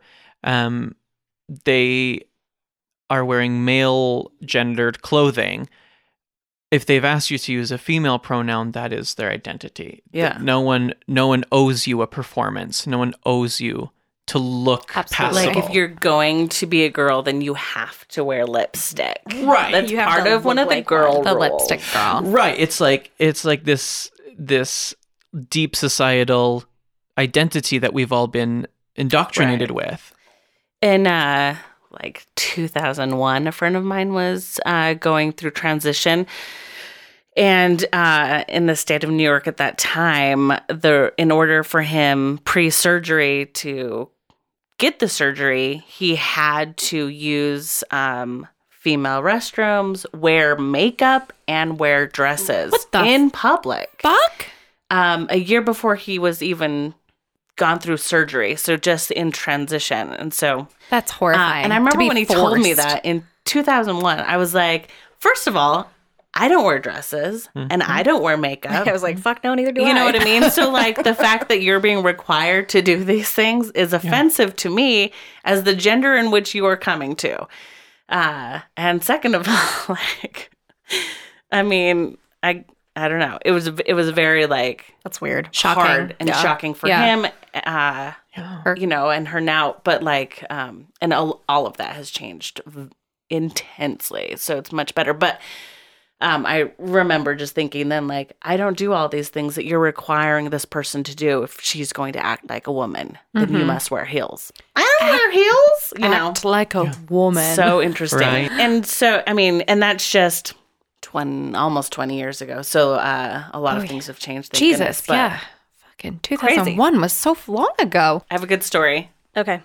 they are wearing male gendered clothing. If they've asked you to use a female pronoun, that is their identity. Yeah. No one owes you a performance. No one owes you to look Absolutely. passable. Like, if you're going to be a girl, then you have to wear lipstick. Right. That's You have part to of one look of the like girl one. The rules. lipstick girl. Right. It's like this deep societal identity that we've all been indoctrinated with. In like 2001, a friend of mine was going through transition, and in the state of New York at that time, in order for him pre-surgery to get the surgery, he had to use female restrooms, wear makeup, and wear dresses What the in public. Fuck. A year before he was even gone through surgery, so just in transition. And so That's horrifying. and I to remember be when he told me forced. that in 2001, I was like, first of all, I don't wear dresses and I don't wear makeup. I was like, fuck no, neither do I. You know what I mean? So like the fact that you're being required to do these things is offensive to me as the gender in which you are coming to. And second of all, like, I mean, I don't know. It was very like That's weird. Shocking. hard and Yeah. shocking for Yeah. him. Her- You know, and her now, but like, and all of that has changed intensely. So it's much better. But I remember just thinking then, like, I don't do all these things that you're requiring this person to do. If she's going to act like a woman, then you must wear heels. I don't wear heels, you know. Act like a woman. So interesting. Right. And so, I mean, and that's just almost 20 years ago. So a lot of things have changed. Thank Jesus, goodness, but yeah. Fucking 2001 was so long ago. I have a good story. Okay.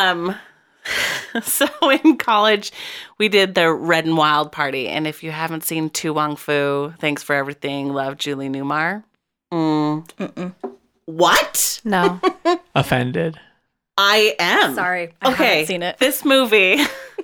So in college, we did the Red and Wild party. And if you haven't seen Tu Wong Fu, Thanks for Everything, Love, Julie Newmar. What? No. Offended. I am. Sorry. I haven't seen it. This movie.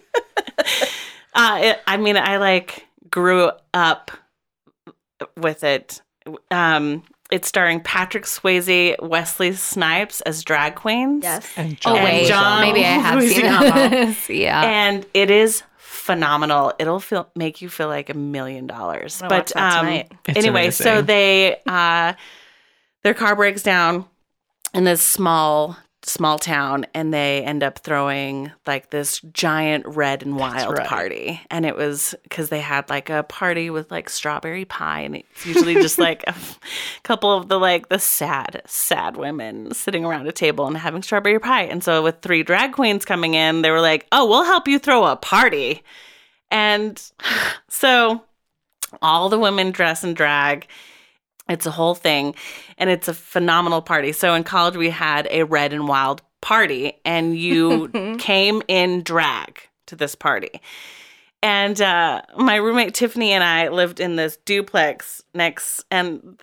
I like grew up with it. It's starring Patrick Swayze, Wesley Snipes as drag queens. Yes. And Oh, John. wait. John Maybe I have seen Leguizamo. this. Yeah. And it is phenomenal. It'll make you feel like $1 million. I'm gonna watch that tonight. It's Anyway, so amazing. they their car breaks down in this small town, and they end up throwing like this giant Red and Wild right. party. And it was because they had like a party with like strawberry pie, and it's usually just like a couple of the sad women sitting around a table and having strawberry pie. And so with 3 drag queens coming in, they were like, "Oh, we'll help you throw a party." And so all the women dress in drag. It's a whole thing, and it's a phenomenal party. So in college, we had a Red and Wild party, and you came in drag to this party. And my roommate Tiffany and I lived in this duplex next, and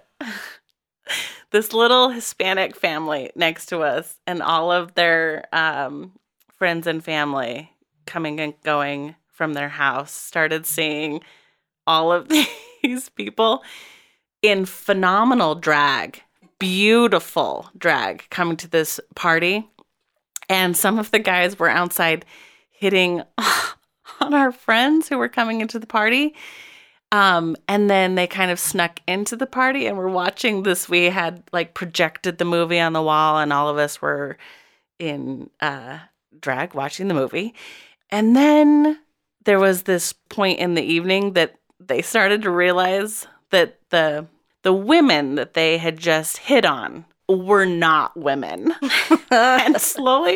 this little Hispanic family next to us, and all of their friends and family coming and going from their house started seeing all of these people in phenomenal drag, beautiful drag, coming to this party. And some of the guys were outside hitting on our friends who were coming into the party. And then they kind of snuck into the party and were watching this. We had like projected the movie on the wall, and all of us were in drag watching the movie. And then there was this point in the evening that they started to realize that the women that they had just hit on were not women. And slowly,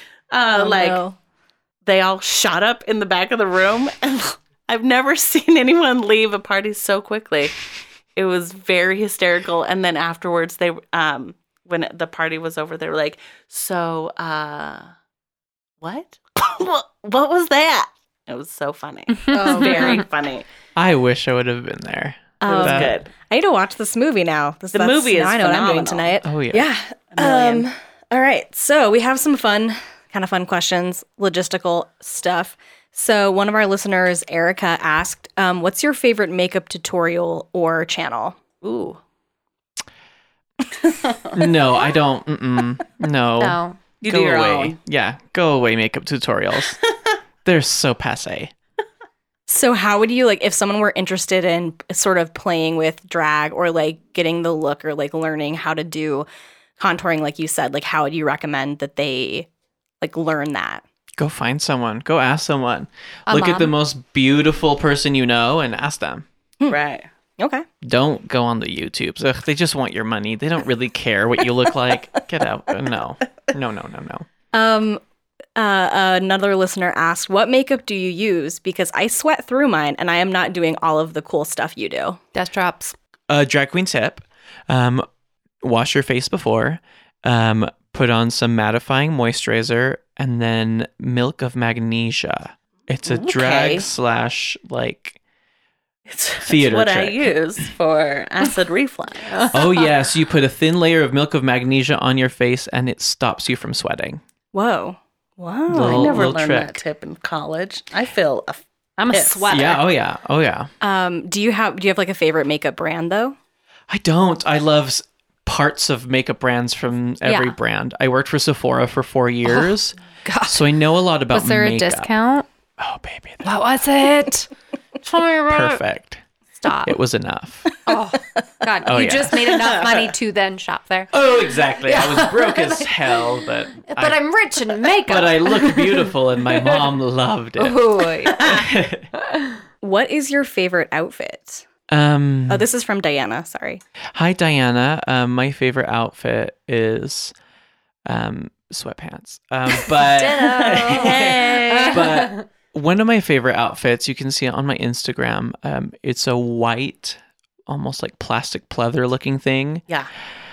they all shot up in the back of the room. And I've never seen anyone leave a party so quickly. It was very hysterical. And then afterwards, they when the party was over, they were like, "So, what? What was that?" It was so funny. Oh, Very funny. I wish I would have been there. It was That- good. I need to watch this movie now. The movie is now I know what I'm doing phenomenal. tonight. Oh, yeah. Yeah. All right. So we have some fun questions, logistical stuff. So one of our listeners, Erica, asked, "What's your favorite makeup tutorial or channel?" Ooh. No, I don't. No. No. You Go do your away. own. Yeah, go away, makeup tutorials. They're so passe. So how would you, like, if someone were interested in sort of playing with drag or like getting the look or like learning how to do contouring, like you said, like how would you recommend that they like learn that? Go find someone. Go ask someone. A Look at the mom. most beautiful person you know and ask them. Right. Okay. Don't go on the YouTubes. Ugh, they just want your money. They don't really care what you look like. Get out. No. Another listener asked, "What makeup do you use? Because I sweat through mine and I am not doing all of the cool stuff you do." Death drops. Drag queen tip. Wash your face before. Put on some mattifying moisturizer and then milk of magnesia. It's a drag / like It's theater what I trick. use for acid reflux. Oh yes, you put a thin layer of milk of magnesia on your face and it stops you from sweating. Whoa. Wow. I never little learned trick. that tip in college. I feel I'm a Yes. sweater. Yeah, oh yeah. Do you have like a favorite makeup brand though? I don't. I love parts of makeup brands from every Yeah. brand. I worked for Sephora for 4 years. God. So I know a lot about Was there makeup. a discount? Oh baby, What was it? Tell me about it. perfect. Stop. It was enough. Oh, God. Oh, you yeah. just made enough money to then shop there. Oh, exactly. I was broke as hell, but I'm rich in makeup. I looked beautiful and my mom loved it. Ooh, yeah. What is your favorite outfit? Oh, this is from Diana. Sorry. Hi, Diana. My favorite outfit is sweatpants. But one of my favorite outfits, you can see it on my Instagram. It's a white, almost like plastic pleather looking thing. Yeah.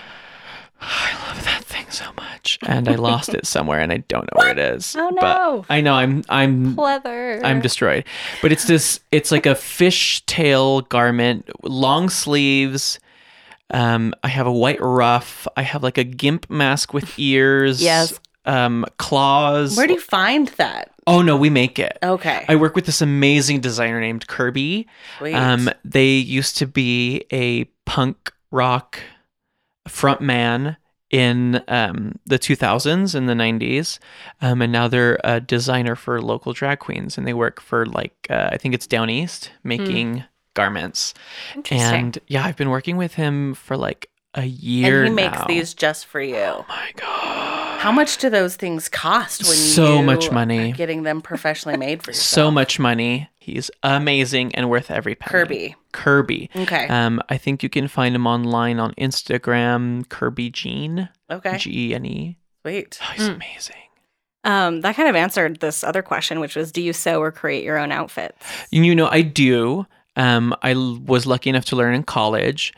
I love that thing so much, and I lost it somewhere, and I don't know where it is. Oh, no. But I know I'm Pleather. I'm destroyed. But it's like a fishtail garment, long sleeves. I have a white ruff. I have like a gimp mask with ears. Yes. Claws. Where do you find that? Oh no, we make it. Okay. I work with this amazing designer named Kirby. Sweet. They used to be a punk rock frontman in the 2000s and the 90s, and now they're a designer for local drag queens, and they work for like I think it's Down East making garments. Interesting. And yeah, I've been working with him for like a year and he makes now. these just for you. Oh my god. How much do those things cost when So you much money. are getting them professionally made for yourself? So much money. He's amazing and worth every penny. Kirby. Okay. I think you can find him online on Instagram, Kirby Gene. Okay. Gene. Sweet. Oh, he's amazing. That kind of answered this other question, which was, do you sew or create your own outfits? You know, I do. I was lucky enough to learn in college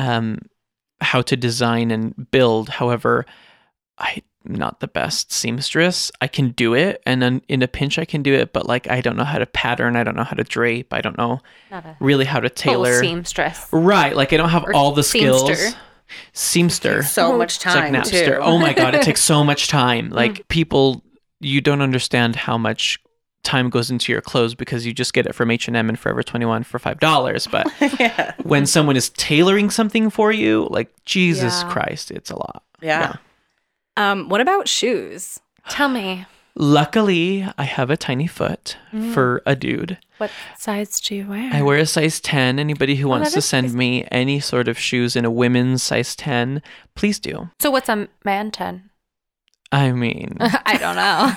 how to design and build. However, I'm not the best seamstress. I can do it, and then in a pinch I can do it, but like I don't know how to pattern. I don't know how to drape. I don't know Not a really how to tailor. seamstress. Right, like I don't have Or all the skills. seamster. Seamster. So much It's like time Napster. too. Oh my god, it takes so much time. Like people, you don't understand how much time goes into your clothes because you just get it from H&M and Forever 21 for $5. But Yeah. when someone is tailoring something for you, like Jesus Yeah. Christ, it's a lot. Yeah. What about shoes? Tell me, Luckily, I have a tiny foot for a dude. what size do you wear? I wear a size 10. Anybody who wants that to is send nice. me any sort of shoes in a women's size 10, please do. So what's a man 10? I mean, I don't know.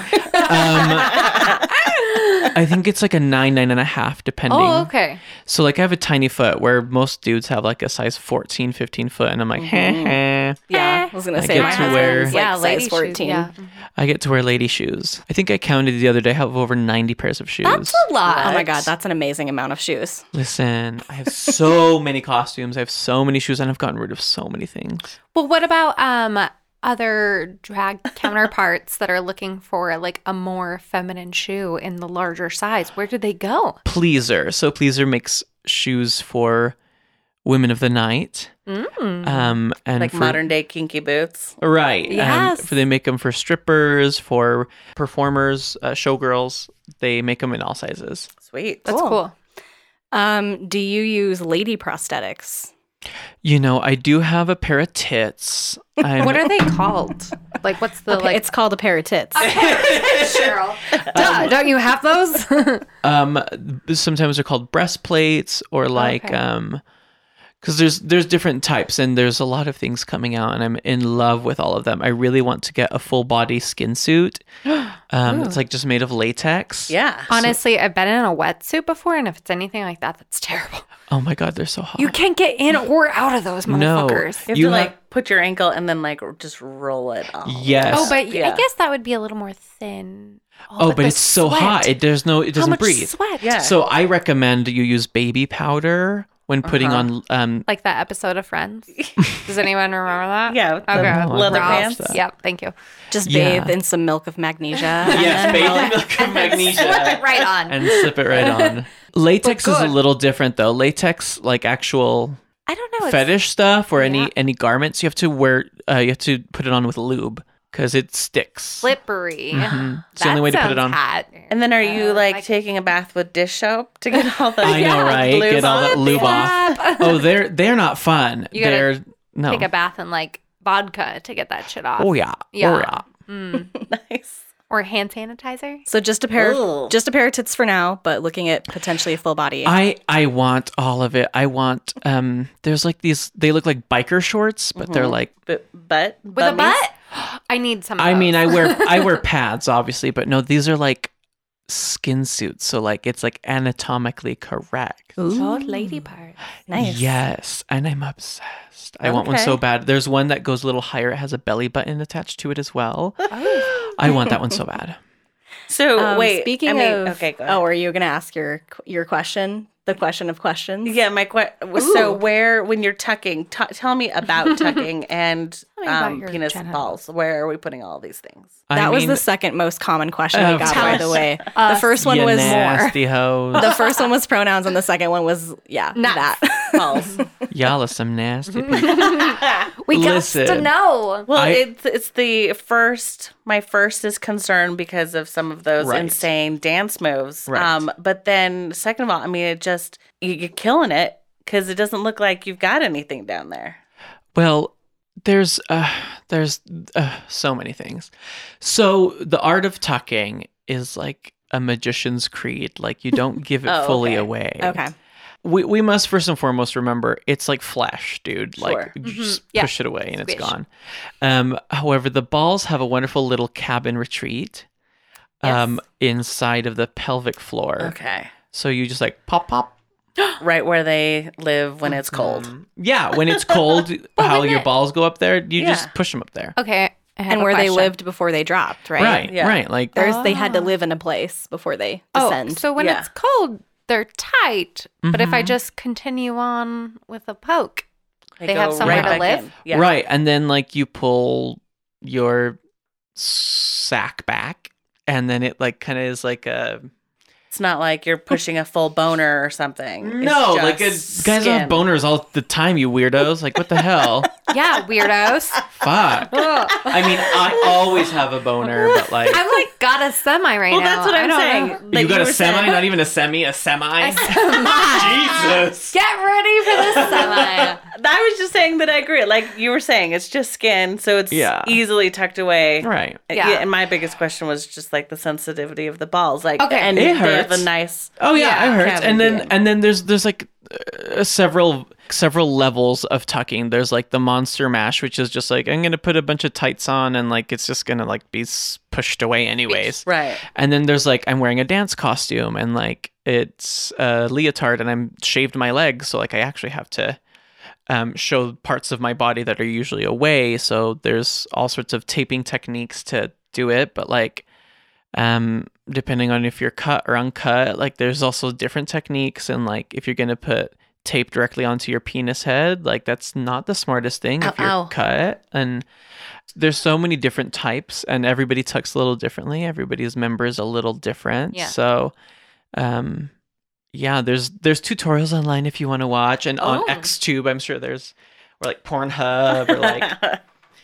I think it's like a 9.5, depending. Oh, okay. So like I have a tiny foot where most dudes have like a size 14, 15 foot. And I'm like, heh. Yeah, I was gonna I say get my to husband's wear- like Yeah, size lady shoes, 14. yeah. I get to wear lady shoes. I think I counted the other day. I have over 90 pairs of shoes. That's a lot. Oh my god, that's an amazing amount of shoes. Listen, I have so many costumes. I have so many shoes, and I've gotten rid of so many things. Well, what about other drag counterparts that are looking for like a more feminine shoe in the larger size? Where do they go? Pleaser. So Pleaser makes shoes for women of the night. And Like for, modern day kinky boots. Right. Yes. For they make them for strippers, for performers, showgirls. They make them in all sizes. Sweet. That's cool. Do you use lady prosthetics? You know, I do have a pair of tits. What are they called? Like, what's the like? It's called a pair of tits. Cheryl. Duh, don't you have those? Sometimes they're called breastplates or like Okay. because there's different types, and there's a lot of things coming out, and I'm in love with all of them. I really want to get a full body skin suit. It's like just made of latex. Yeah. Honestly, I've been in a wetsuit before, and if it's anything like that, that's terrible. Oh my god, they're so hot. You can't get in or out of those No. motherfuckers. You have You to have- like put your ankle and then like just roll it off. Yes. Oh, but Yeah. I guess that would be a little more thin. but the it's so sweat. hot. It How doesn't much breathe. sweat? Yeah. So I recommend you use baby powder when putting on Like that episode of Friends. Does anyone remember that? Yeah, with the Okay. leather Ross. pants. Yep. Thank you. Just Yeah. bathe in some milk of magnesia. yes, baby milk of magnesia. Slip it right on. And slip it right on. Latex is a good. little different though. Latex, like actual I don't know. It's, fetish stuff or Yeah. any garments, you have to wear. You have to put it on with lube because it sticks. slippery. It's the only way to put it on. Hot. And then are you like taking a bath with dish soap to get all the I know, right? lube Get all that off? lube off. Oh, they're not fun. You gotta They're no. Take a bath in like vodka to get that shit off. Oh yeah. Yeah. Oh yeah. Nice. Or hand sanitizer. So just a pair of tits for now, but looking at potentially a full body. I want all of it. I want there's like these, they look like biker shorts, but they're like, But With a butt? I need some of I mean, those. I wear pads obviously, but no, these are like skin suits. So like it's like anatomically correct. Oh, lady parts. Nice. Yes, and I'm obsessed. I want one so bad. There's one that goes a little higher. It has a belly button attached to it as well. I want that one so bad. So wait, Speaking of, okay, go ahead. are you going to ask your question? The question of questions? Yeah, my so where when you're tucking, tell me about tucking and about your penis genitals. balls. Where are we putting all these things? That was the second most common question we got, by the way. The us. first one You was nasty hoes. the first one was pronouns, and the second one was that. Balls. Y'all are some nasty people. We got Listen. to know. Well, I- it's the first. My first is concerned because of some of those Right. insane dance moves. Right. But then second of all, I mean, it just you're killing it because it doesn't look like you've got anything down there. Well, there's so many things. So the art of tucking is like a magician's creed. Like you don't give it fully away. Okay. We must first and foremost remember it's like flesh, dude. Sure. Like you just Yeah. push it away and Squish. it's gone. However, the balls have a wonderful little cabin retreat inside of the pelvic floor. Okay. So you just like pop pop. Right where they live when it's cold. Yeah, when it's cold, how your balls go up there, you just push them up there. Okay. I have And a where they question. lived before they dropped, right? Right, Yeah. right. Like They had to live in a place before they Oh, descend. so when Yeah. it's cold, they're tight. But if I just continue on with a poke, they have go somewhere to back live? in. Yeah. right, and then like you pull your sack back, and then it like kind of is like a It's not like you're pushing a full boner or something. It's no, like just guys skin. have boners all the time. You weirdos! Like what the hell? Yeah, weirdos. Fuck. I mean, I always have a boner, but like I'm like got a semi right Well, now. that's what I I'm don't saying. know. Like you got a were semi, saying- not even a semi, a semi. Jesus. Get ready for the semi. I was just saying that I agree. Like you were saying, it's just skin, so it's Yeah. easily tucked away. Right. Yeah. And my biggest question was just like the sensitivity of the balls. Like, Okay. and It they have hurts. a nice. Oh yeah, Yeah, it hurts. cabin And then in. there's like several levels of tucking. There's like the monster mash, which is just like I'm gonna put a bunch of tights on and like it's just gonna like be pushed away anyways. Right. And then there's like I'm wearing a dance costume and like it's a leotard and I'm shaved my legs, so like I actually have to show parts of my body that are usually away. So there's all sorts of taping techniques to do it, but like depending on if you're cut or uncut, like there's also different techniques. And like if you're gonna put tape directly onto your penis head, like that's not the smartest thing if you're ow. cut. And there's so many different types, and everybody tucks a little differently. Everybody's member is a little different. Yeah. So yeah, there's tutorials online if you want to watch, and on XTube I'm sure there's, or like Pornhub or like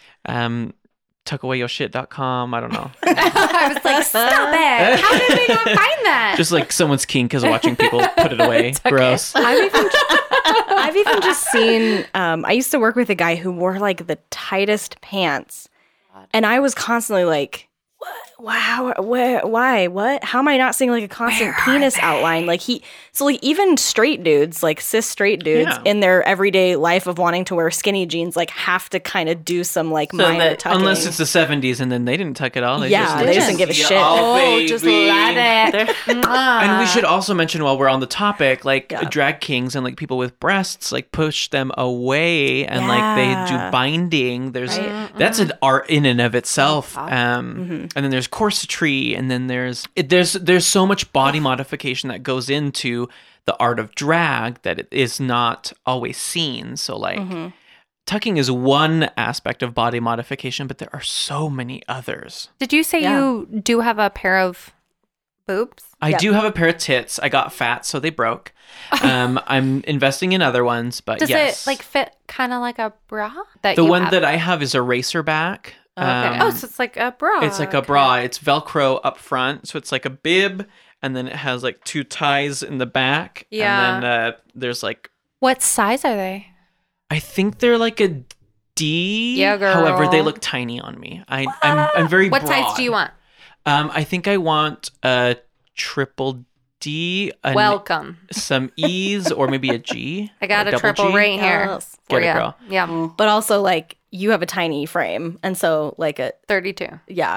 tuckawayyourshit.com. I don't know. I was like, stop it. How did we not find that? Just like someone's kink is watching people put it away. Gross. I've even just seen. I used to work with a guy who wore like the tightest pants, and I was constantly like, "What? Wow, where? Why? What? How am I not seeing like a constant penis outline?" Like so like even straight dudes, like cis straight dudes, Yeah. in their everyday life of wanting to wear skinny jeans, like have to kind of do some like minor that- tucking. Unless it's the 70s and then they didn't tuck it all. They Yeah, they just didn't give a shit. Oh, just let it. And we should also mention while we're on the topic, like drag kings and like people with breasts, like push them away and like they do Yeah. binding. There's that's an art in and of itself. And then there's corsetry, and then there's so much body modification that goes into the art of drag that it is not always seen. So like tucking is one aspect of body modification, but there are so many others. Did you say you do have a pair of boobs? I do have a pair of tits. I got fat, so they broke. I'm investing in other ones, but Does yes. it like fit kind of like a bra? That the you one have? that I have is a racer back. Okay. Oh, so it's like a bra. It's like a bra. It's Velcro up front, so it's like a bib, and then it has like two ties in the back. Yeah. And then there's like, What size are they? I think they're like a D. Yeah, girl. However, they look tiny on me. I'm very What broad. size do you want? I think I want a triple D. Welcome. Some E's or maybe a G. I got or a double triple G. right here. Yes. for Get it, ya. girl. Yeah. But also like you have a tiny frame, and so like a 32. yeah.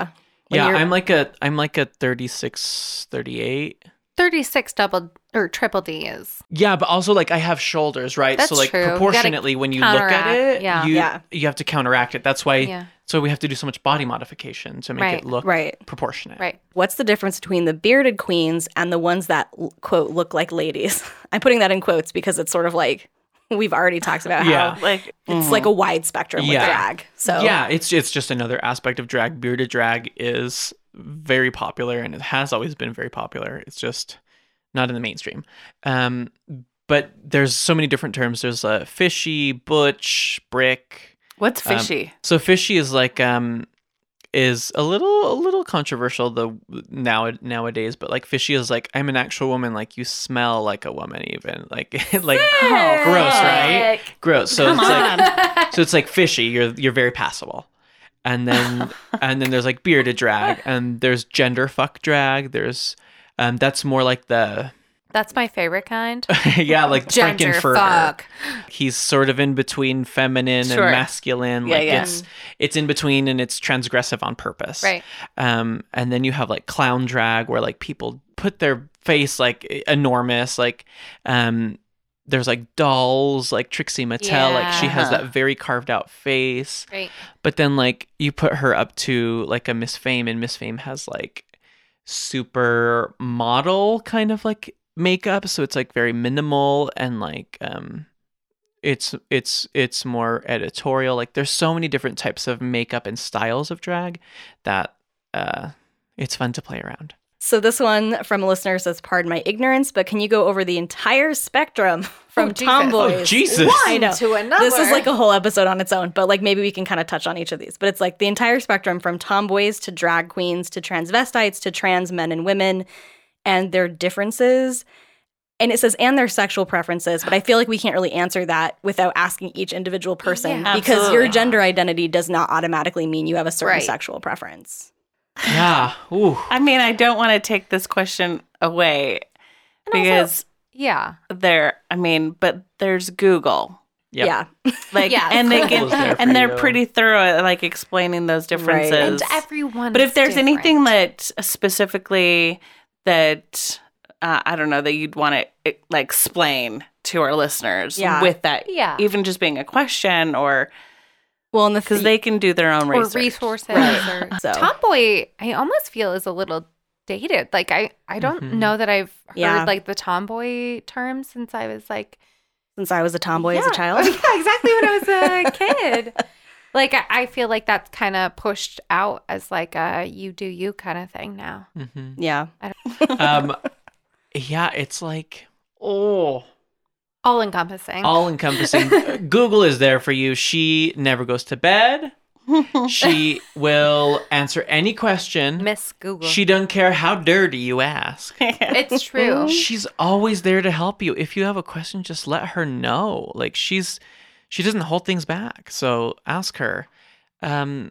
Yeah, you're- I'm like a 36, 38. 36 double or triple D is. Yeah, but also like I have shoulders, right? That's so like true. You gotta proportionately when you look at counteract, it, yeah. you have to counteract it. That's why Yeah. so we have to do so much body modification to make Right. it look Right. proportionate. Right. What's the difference between the bearded queens and the ones that, quote, look like ladies? I'm putting that in quotes because it's sort of like we've already talked about Yeah. how Like, it's like a wide spectrum with Yeah. drag. So Yeah, it's just another aspect of drag. Bearded drag is very popular and it has always been very popular. It's just not in the mainstream. But there's so many different terms. There's fishy, butch, brick. what's fishy? So fishy is like is a little controversial nowadays, but like fishy is like I'm an actual woman, like you smell like a woman even. Like like gross, right? Gross. So it's like fishy, you're very passable. And then there's like bearded drag and there's gender fuck drag. There's that's more like the That's my favorite kind. yeah, like Gender Frankenfurter. fuck. He's sort of in between feminine Sure. and masculine. Yeah, Like yeah. it's in between and it's transgressive on purpose. Right. And then you have like clown drag where like people put their face like enormous. Like there's like dolls like Trixie Mattel. Like she has Yeah. that very carved out face. Right. But then like you put her up to like a Miss Fame and Miss Fame has like super model kind of like makeup, so it's like very minimal and like it's more editorial. Like there's so many different types of makeup and styles of drag that it's fun to play around. So this one from a listener says, pardon my ignorance, but can you go over the entire spectrum from Jesus. tomboys? Oh, Jesus. I know. to another. This is like a whole episode on its own, but like maybe we can kind of touch on each of these. But it's like the entire spectrum from tomboys to drag queens to transvestites to trans men and women and their differences. And it says, and their sexual preferences, but I feel like we can't really answer that without asking each individual person Yeah. because Absolutely. your gender identity does not automatically mean you have a certain Right. sexual preference. Yeah. Ooh. I mean, I don't want to take this question away because Yeah. but there's Google. Yep. Yeah. Like, Yeah, and they Google's there can, for and they're you. pretty thorough at like explaining those differences. And everyone. But is if there's different. anything that specifically that I don't know that you'd want to like explain to our listeners Yeah. with that, Yeah. even just being a question or Well, and the because they can do their own or research. resources Right. or So- tomboy, I almost feel is a little dated. Like I don't Mhm. know that I've heard Yeah. like the tomboy term since I was like since I was a tomboy as a Yeah. child. Yeah, exactly when I was a kid. Like I feel like that's kind of pushed out as like a you do you kind of thing now. Mhm. Yeah. Yeah, it's like all All encompassing. encompassing. Google is there for you. She never goes to bed. She will answer any question. Miss Google. She doesn't care how dirty you ask. It's true. She's always there to help you. If you have a question, just let her know. Like she doesn't hold things back. So ask her. And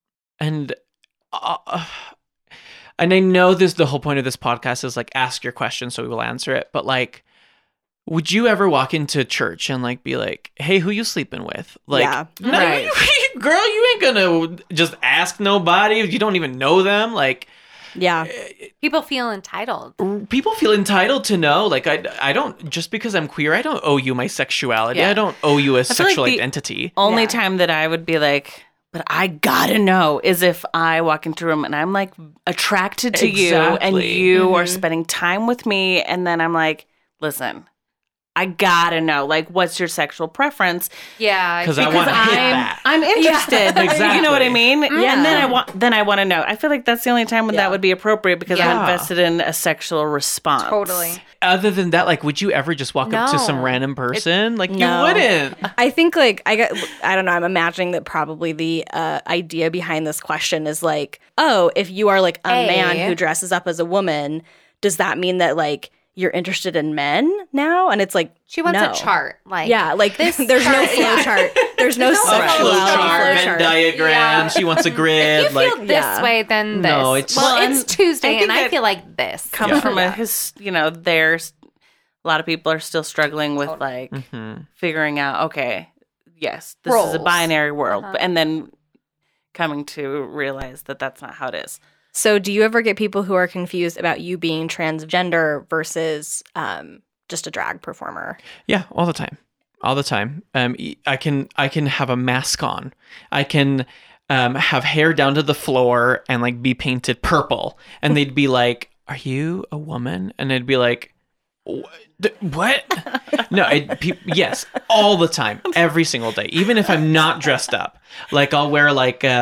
I know the whole point of this podcast is like ask your question so we will answer it. But like, would you ever walk into church and like be like, "Hey, who you sleeping with?" Like, Yeah. no, Right. girl, you ain't gonna just ask nobody if you don't even know them. Like, Yeah. People feel entitled. people feel entitled to know. Like I don't, just because I'm queer, I don't owe you my sexuality. Yeah. I don't owe you a feel like sexual the identity. Only Yeah. time that I would be like, but I gotta know is if I walk into a room and I'm like attracted to you and Exactly. you Mm-hmm. are spending time with me. And then I'm like, listen, I gotta know, like, what's your sexual preference? Yeah. Because I Because want to hit that. I'm interested. Exactly. You know what I mean? Yeah. And then I want to know. I feel like that's the only time when Yeah. that would be appropriate because Yeah. I'm invested in a sexual response. Totally. Other than that, like, would you ever just walk up to some No. random person? Like, No. you wouldn't. I think like I don't know, I'm imagining that probably the idea behind this question is like, oh, if you are like a man who dresses up as a woman, does that mean that like you're interested in men now? And it's like She wants no. a chart. Like Yeah, like this there's no chart- flow yeah. chart. There's no There's no sexuality flow flow chart, Venn chart. diagram. Yeah. She wants a grid. If you like, feel this Yeah. way, then this. No, it's- well, Well, it's and Tuesday, I think and I that feel like this. Comes Yeah. from there's a lot of people are still struggling with like Mhm. figuring out, okay, yes, this is a Roles. binary world, Uh-huh. and then coming to realize that that's not how it is. So do you ever get people who are confused about you being transgender versus just a drag performer? Yeah, all the time. All the time. I can have a mask on. I can have hair down to the floor and like be painted purple. And they'd be like, "Are you a woman?" And I'd be like, "What?" No, yes, all the time, every single day. Even if I'm not dressed up. Like I'll wear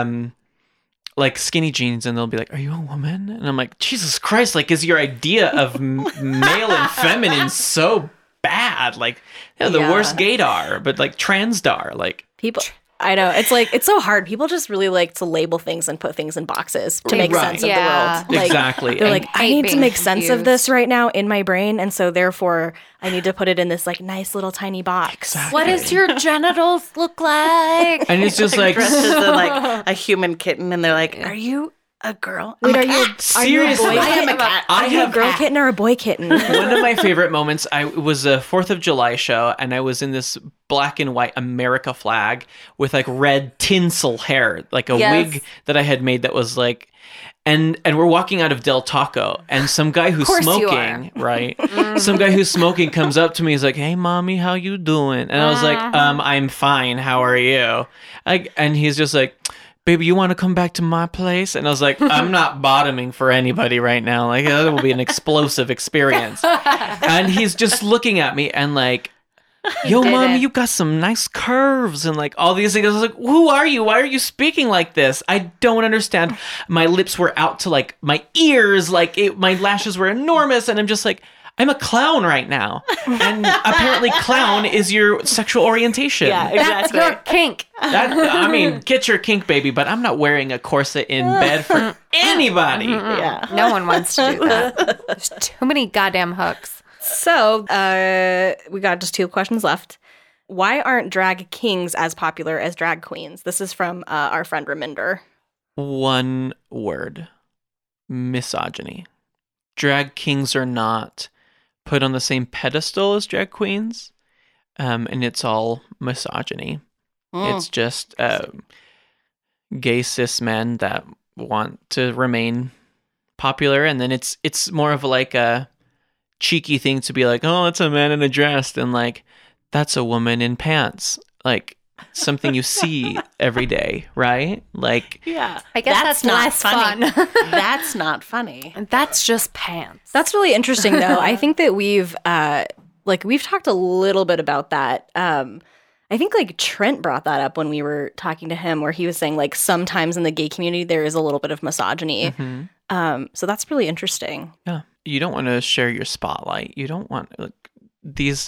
like skinny jeans and they'll be like, "Are you a woman?" And I'm like, Jesus Christ, like is your idea of male and feminine so bad? Like the worst gaydar, but like transdar, like People, I know. It's like, it's so hard. People just really like to label things and put things in boxes to make Right. sense of Yeah. the world. Like, Exactly. They're And- like, I hate need to being make sense of confused. this right now in my brain. And so therefore I need to put it in this like nice little tiny box. What does your genitals look like? and it's just like Dressed as like a human kitten, and they're like, "Are you a girl?" Wait, are you seriously. a boy I am kitten? a cat. Are you a girl kitten or a boy kitten? one of my favorite moments. It was a 4th of July show, and I was in this black and white America flag with like red tinsel hair, like a Yes. wig that I had made that was like, and we're walking out of Del Taco, and some guy who's course you smoking, right? Some guy who's smoking comes up to me. He's like, "Hey, mommy, how you doing?" And I was like, "I'm fine. How are you?" And he's just like, "Baby, you want to come back to my place?" And I was like, "I'm not bottoming for anybody right now. Like, that will be an explosive experience." And he's just looking at me and like, "Yo, Did mommy, it. you got some nice curves," and like all these things. I was like, "Who are you? Why are you speaking like this? I don't understand." My lips were out to like my ears, like my lashes were enormous, and I'm just like, I'm a clown right now. And apparently clown is your sexual orientation. Yeah, That's exactly. your kink. I mean, get your kink, baby, but I'm not wearing a corset in bed for anybody. Yeah. No one wants to do that. There's too many goddamn hooks. So we got just 2 questions left. Why aren't drag kings as popular as drag queens? This is from our friend Reminder. One word: misogyny. Drag kings are not put on the same pedestal as drag queens, and it's all misogyny. It's just gay cis men that want to remain popular, and then it's more of like a cheeky thing to be like, "Oh, it's a man in a dress," and like, "That's a woman in pants," like something you see every day, right? Like, Yeah. I guess that's not less funny. fun. That's not funny. And that's just pants. That's really interesting, though. I think that we've talked a little bit about that. I think like Trent brought that up when we were talking to him, where he was saying like sometimes in the gay community there is a little bit of misogyny. So that's really interesting. yeah, you don't want to share your spotlight. You don't want like these.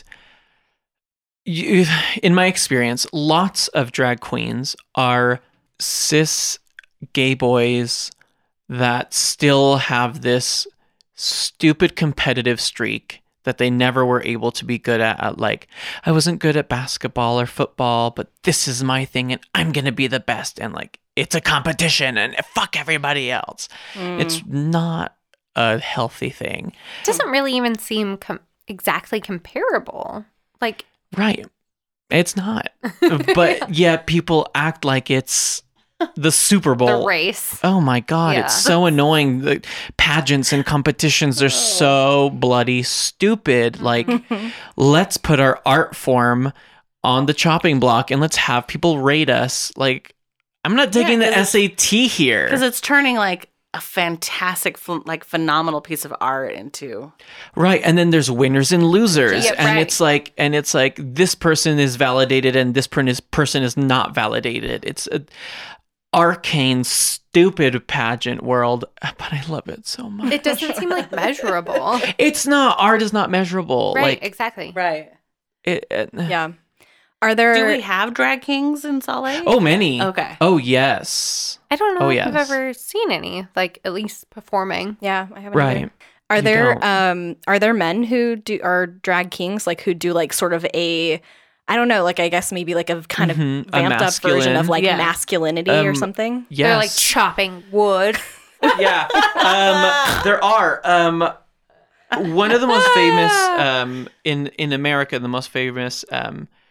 In my experience, lots of drag queens are cis gay boys that still have this stupid competitive streak that they never were able to be good at. Like, I wasn't good at basketball or football, but this is my thing and I'm going to be the best. And like, it's a competition and fuck everybody else. It's not a healthy thing. It doesn't really even seem exactly comparable. Like, Right. It's not. But yet people act like it's the Super Bowl. the race. Oh my God, Yeah. it's so annoying. The pageants and competitions are so bloody stupid. Like, let's put our art form on the chopping block and let's have people rate us. Like, I'm not taking the SAT here. Because it's turning like a fantastic, phenomenal piece of art into. Right. And then there's winners and losers. Yeah, and right. it's like this person is validated and this person is not validated. It's a arcane, stupid pageant world, but I love it so much. It doesn't seem like measurable. It's not. Art is not measurable. Right, Like, exactly. Right. Yeah. Are there? Do we have drag kings in Salt Lake? Oh, many. Okay. Oh, yes. I don't know Oh, if yes. I've ever seen any, like at least performing. Yeah, I haven't. Right. either. Are You there are there men who are drag kings, like who do like sort of a, I don't know, like I guess maybe like a kind of Mhm, a vamped up version masculine. of like Yeah. masculinity or something? Yes. They're like chopping wood. Yeah. There are. One of the most famous in America, the most famous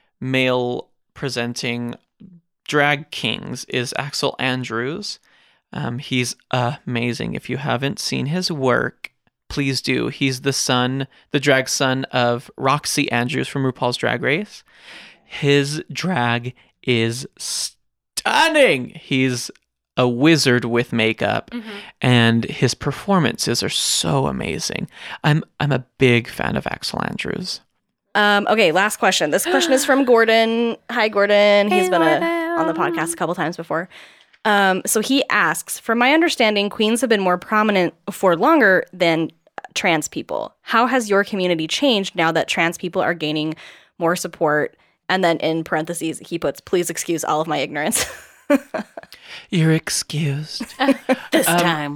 male presenting drag kings is Axel Andrews. He's amazing. If you haven't seen his work, please do. He's the drag son of Roxy Andrews from RuPaul's Drag Race. His drag is stunning. He's a wizard with makeup, and his performances are so amazing. I'm a big fan of Axel Andrews. Okay, last question. This question is from Gordon. Hi, Gordon. He's been on the podcast a couple times before. So he asks, from my understanding, queens have been more prominent for longer than trans people. How has your community changed now that trans people are gaining more support? And then in parentheses, he puts, please excuse all of my ignorance. You're excused. This time.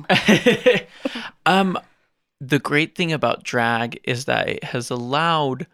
The great thing about drag is that it has allowed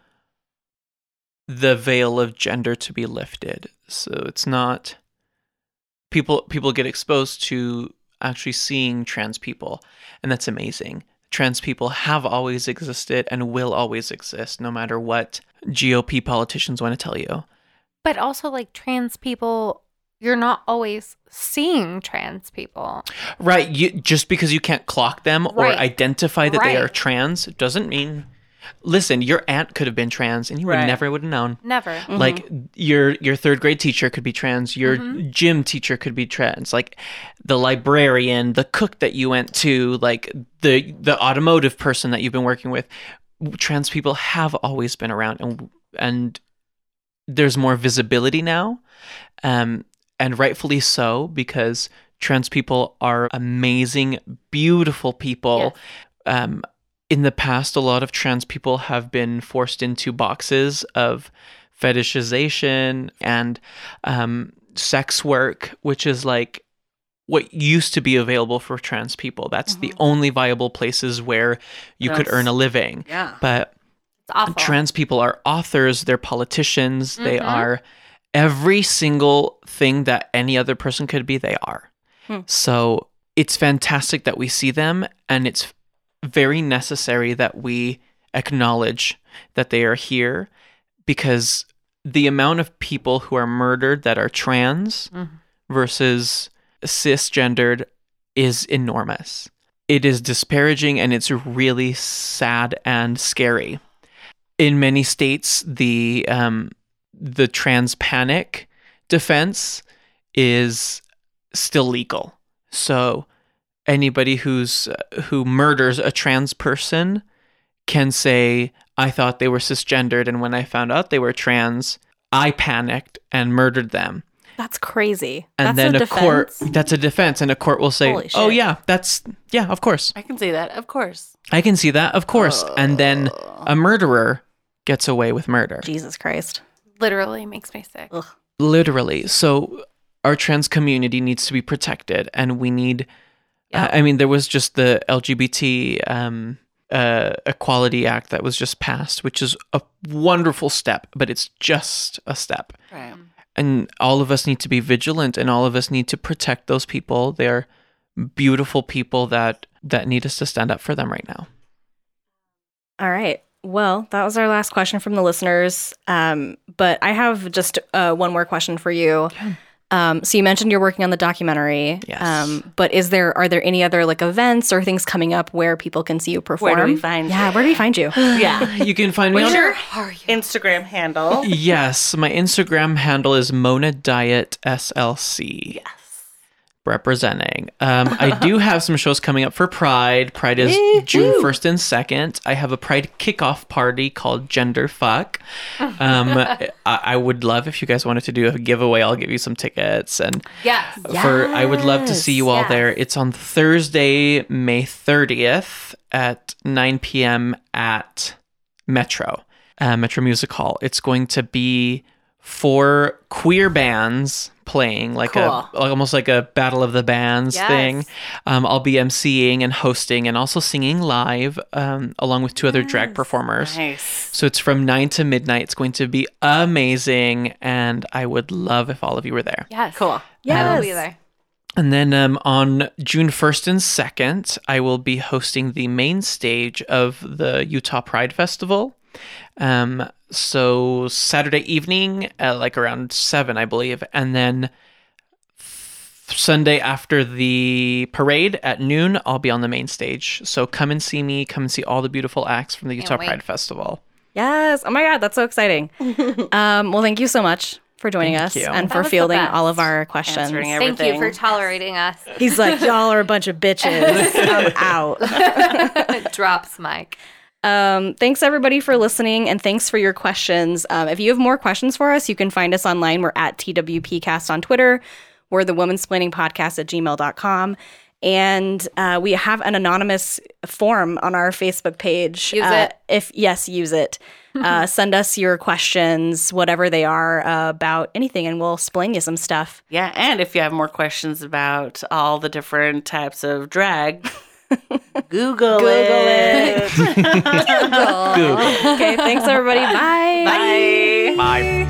the veil of gender to be lifted. So it's not people get exposed to actually seeing trans people, and that's amazing. Trans people have always existed and will always exist, no matter what GOP politicians want to tell you. But also, like, trans people, you're not always seeing trans people. Right. Just because you can't clock them or Right. identify that they Right. are trans doesn't mean... Listen, your aunt could have been trans and you would Right. never would have known. Never. Like your third grade teacher could be trans, your gym teacher could be trans, like the librarian, the cook that you went to, like the automotive person that you've been working with. Trans people have always been around, and there's more visibility now, and rightfully so, because trans people are amazing, beautiful people. Yes. In the past, a lot of trans people have been forced into boxes of fetishization and sex work, which is like what used to be available for trans people. That's the only viable places where you could earn a living. Yeah. But It's awful. trans people are authors, they're politicians, they are every single thing that any other person could be, they are. So it's fantastic that we see them, and it's very necessary that we acknowledge that they are here, because the amount of people who are murdered that are trans versus cisgendered is enormous. It is disparaging, and it's really sad and scary. In many states, the trans panic defense is still legal. So anybody who murders a trans person can say, I thought they were cisgendered, and when I found out they were trans, I panicked and murdered them. That's crazy. And That's then a court, defense? that's a defense, and a court will say, Holy oh shit. yeah, of course. I can see that, of course. I can see that, of course. And then a murderer gets away with murder. Jesus Christ. Literally makes me sick. Ugh. Literally. So our trans community needs to be protected, and we need... I mean, there was just the LGBT Equality Act that was just passed, which is a wonderful step, but it's just a step. Right. And all of us need to be vigilant, and all of us need to protect those people. They're beautiful people that need us to stand up for them right now. All right. Well, that was our last question from the listeners. But I have just one more question for you. So you mentioned you're working on the documentary. Yes. But are there any other like events or things coming up where people can see you perform? Where do we find you? Yeah, where do we find you? Yeah. You can find me What's on... your Instagram handle? Yes, my Instagram handle is Mona Diet SLC. Yes. Representing. I do have some shows coming up for Pride. Pride is June 1st and 2nd. I have a Pride kickoff party called Gender Fuck. I would love if you guys wanted to do a giveaway. I'll give you some tickets, and Yes. I would love to see you all Yes. there. It's on Thursday, May 30th at 9 p.m. at Metro Music Hall. It's going to be 4 queer bands playing, like Cool. almost like a battle of the bands Yes. thing. I'll be emceeing and hosting and also singing live along with 2 other drag performers. Nice. So it's from 9 to midnight. It's going to be amazing, and I would love if all of you were there. Yes. Cool. I Yes. will be there. And then on June 1st and 2nd, I will be hosting the main stage of the Utah Pride Festival. So Saturday evening, like around 7, I believe. And then Sunday after the parade at noon, I'll be on the main stage. So come and see me. Come and see all the beautiful acts from the Utah wait. Pride Festival. Yes. Oh my God, that's so exciting. Well, thank you so much for joining us you. and That for was the fielding best. all of our questions. Answering Thank you for everything. tolerating us. He's like, y'all are a bunch of bitches. I'm out. Drops mic. Thanks everybody for listening, and thanks for your questions. If you have more questions for us, you can find us online. We're at TWPcast on Twitter. We're the Womansplaining Podcast at gmail.com. And we have an anonymous form on our Facebook page. Use it. Use it. Send us your questions, whatever they are, about anything, and we'll explain you some stuff. Yeah, and if you have more questions about all the different types of drag, Google it. Okay, thanks everybody. Bye. Bye. Bye.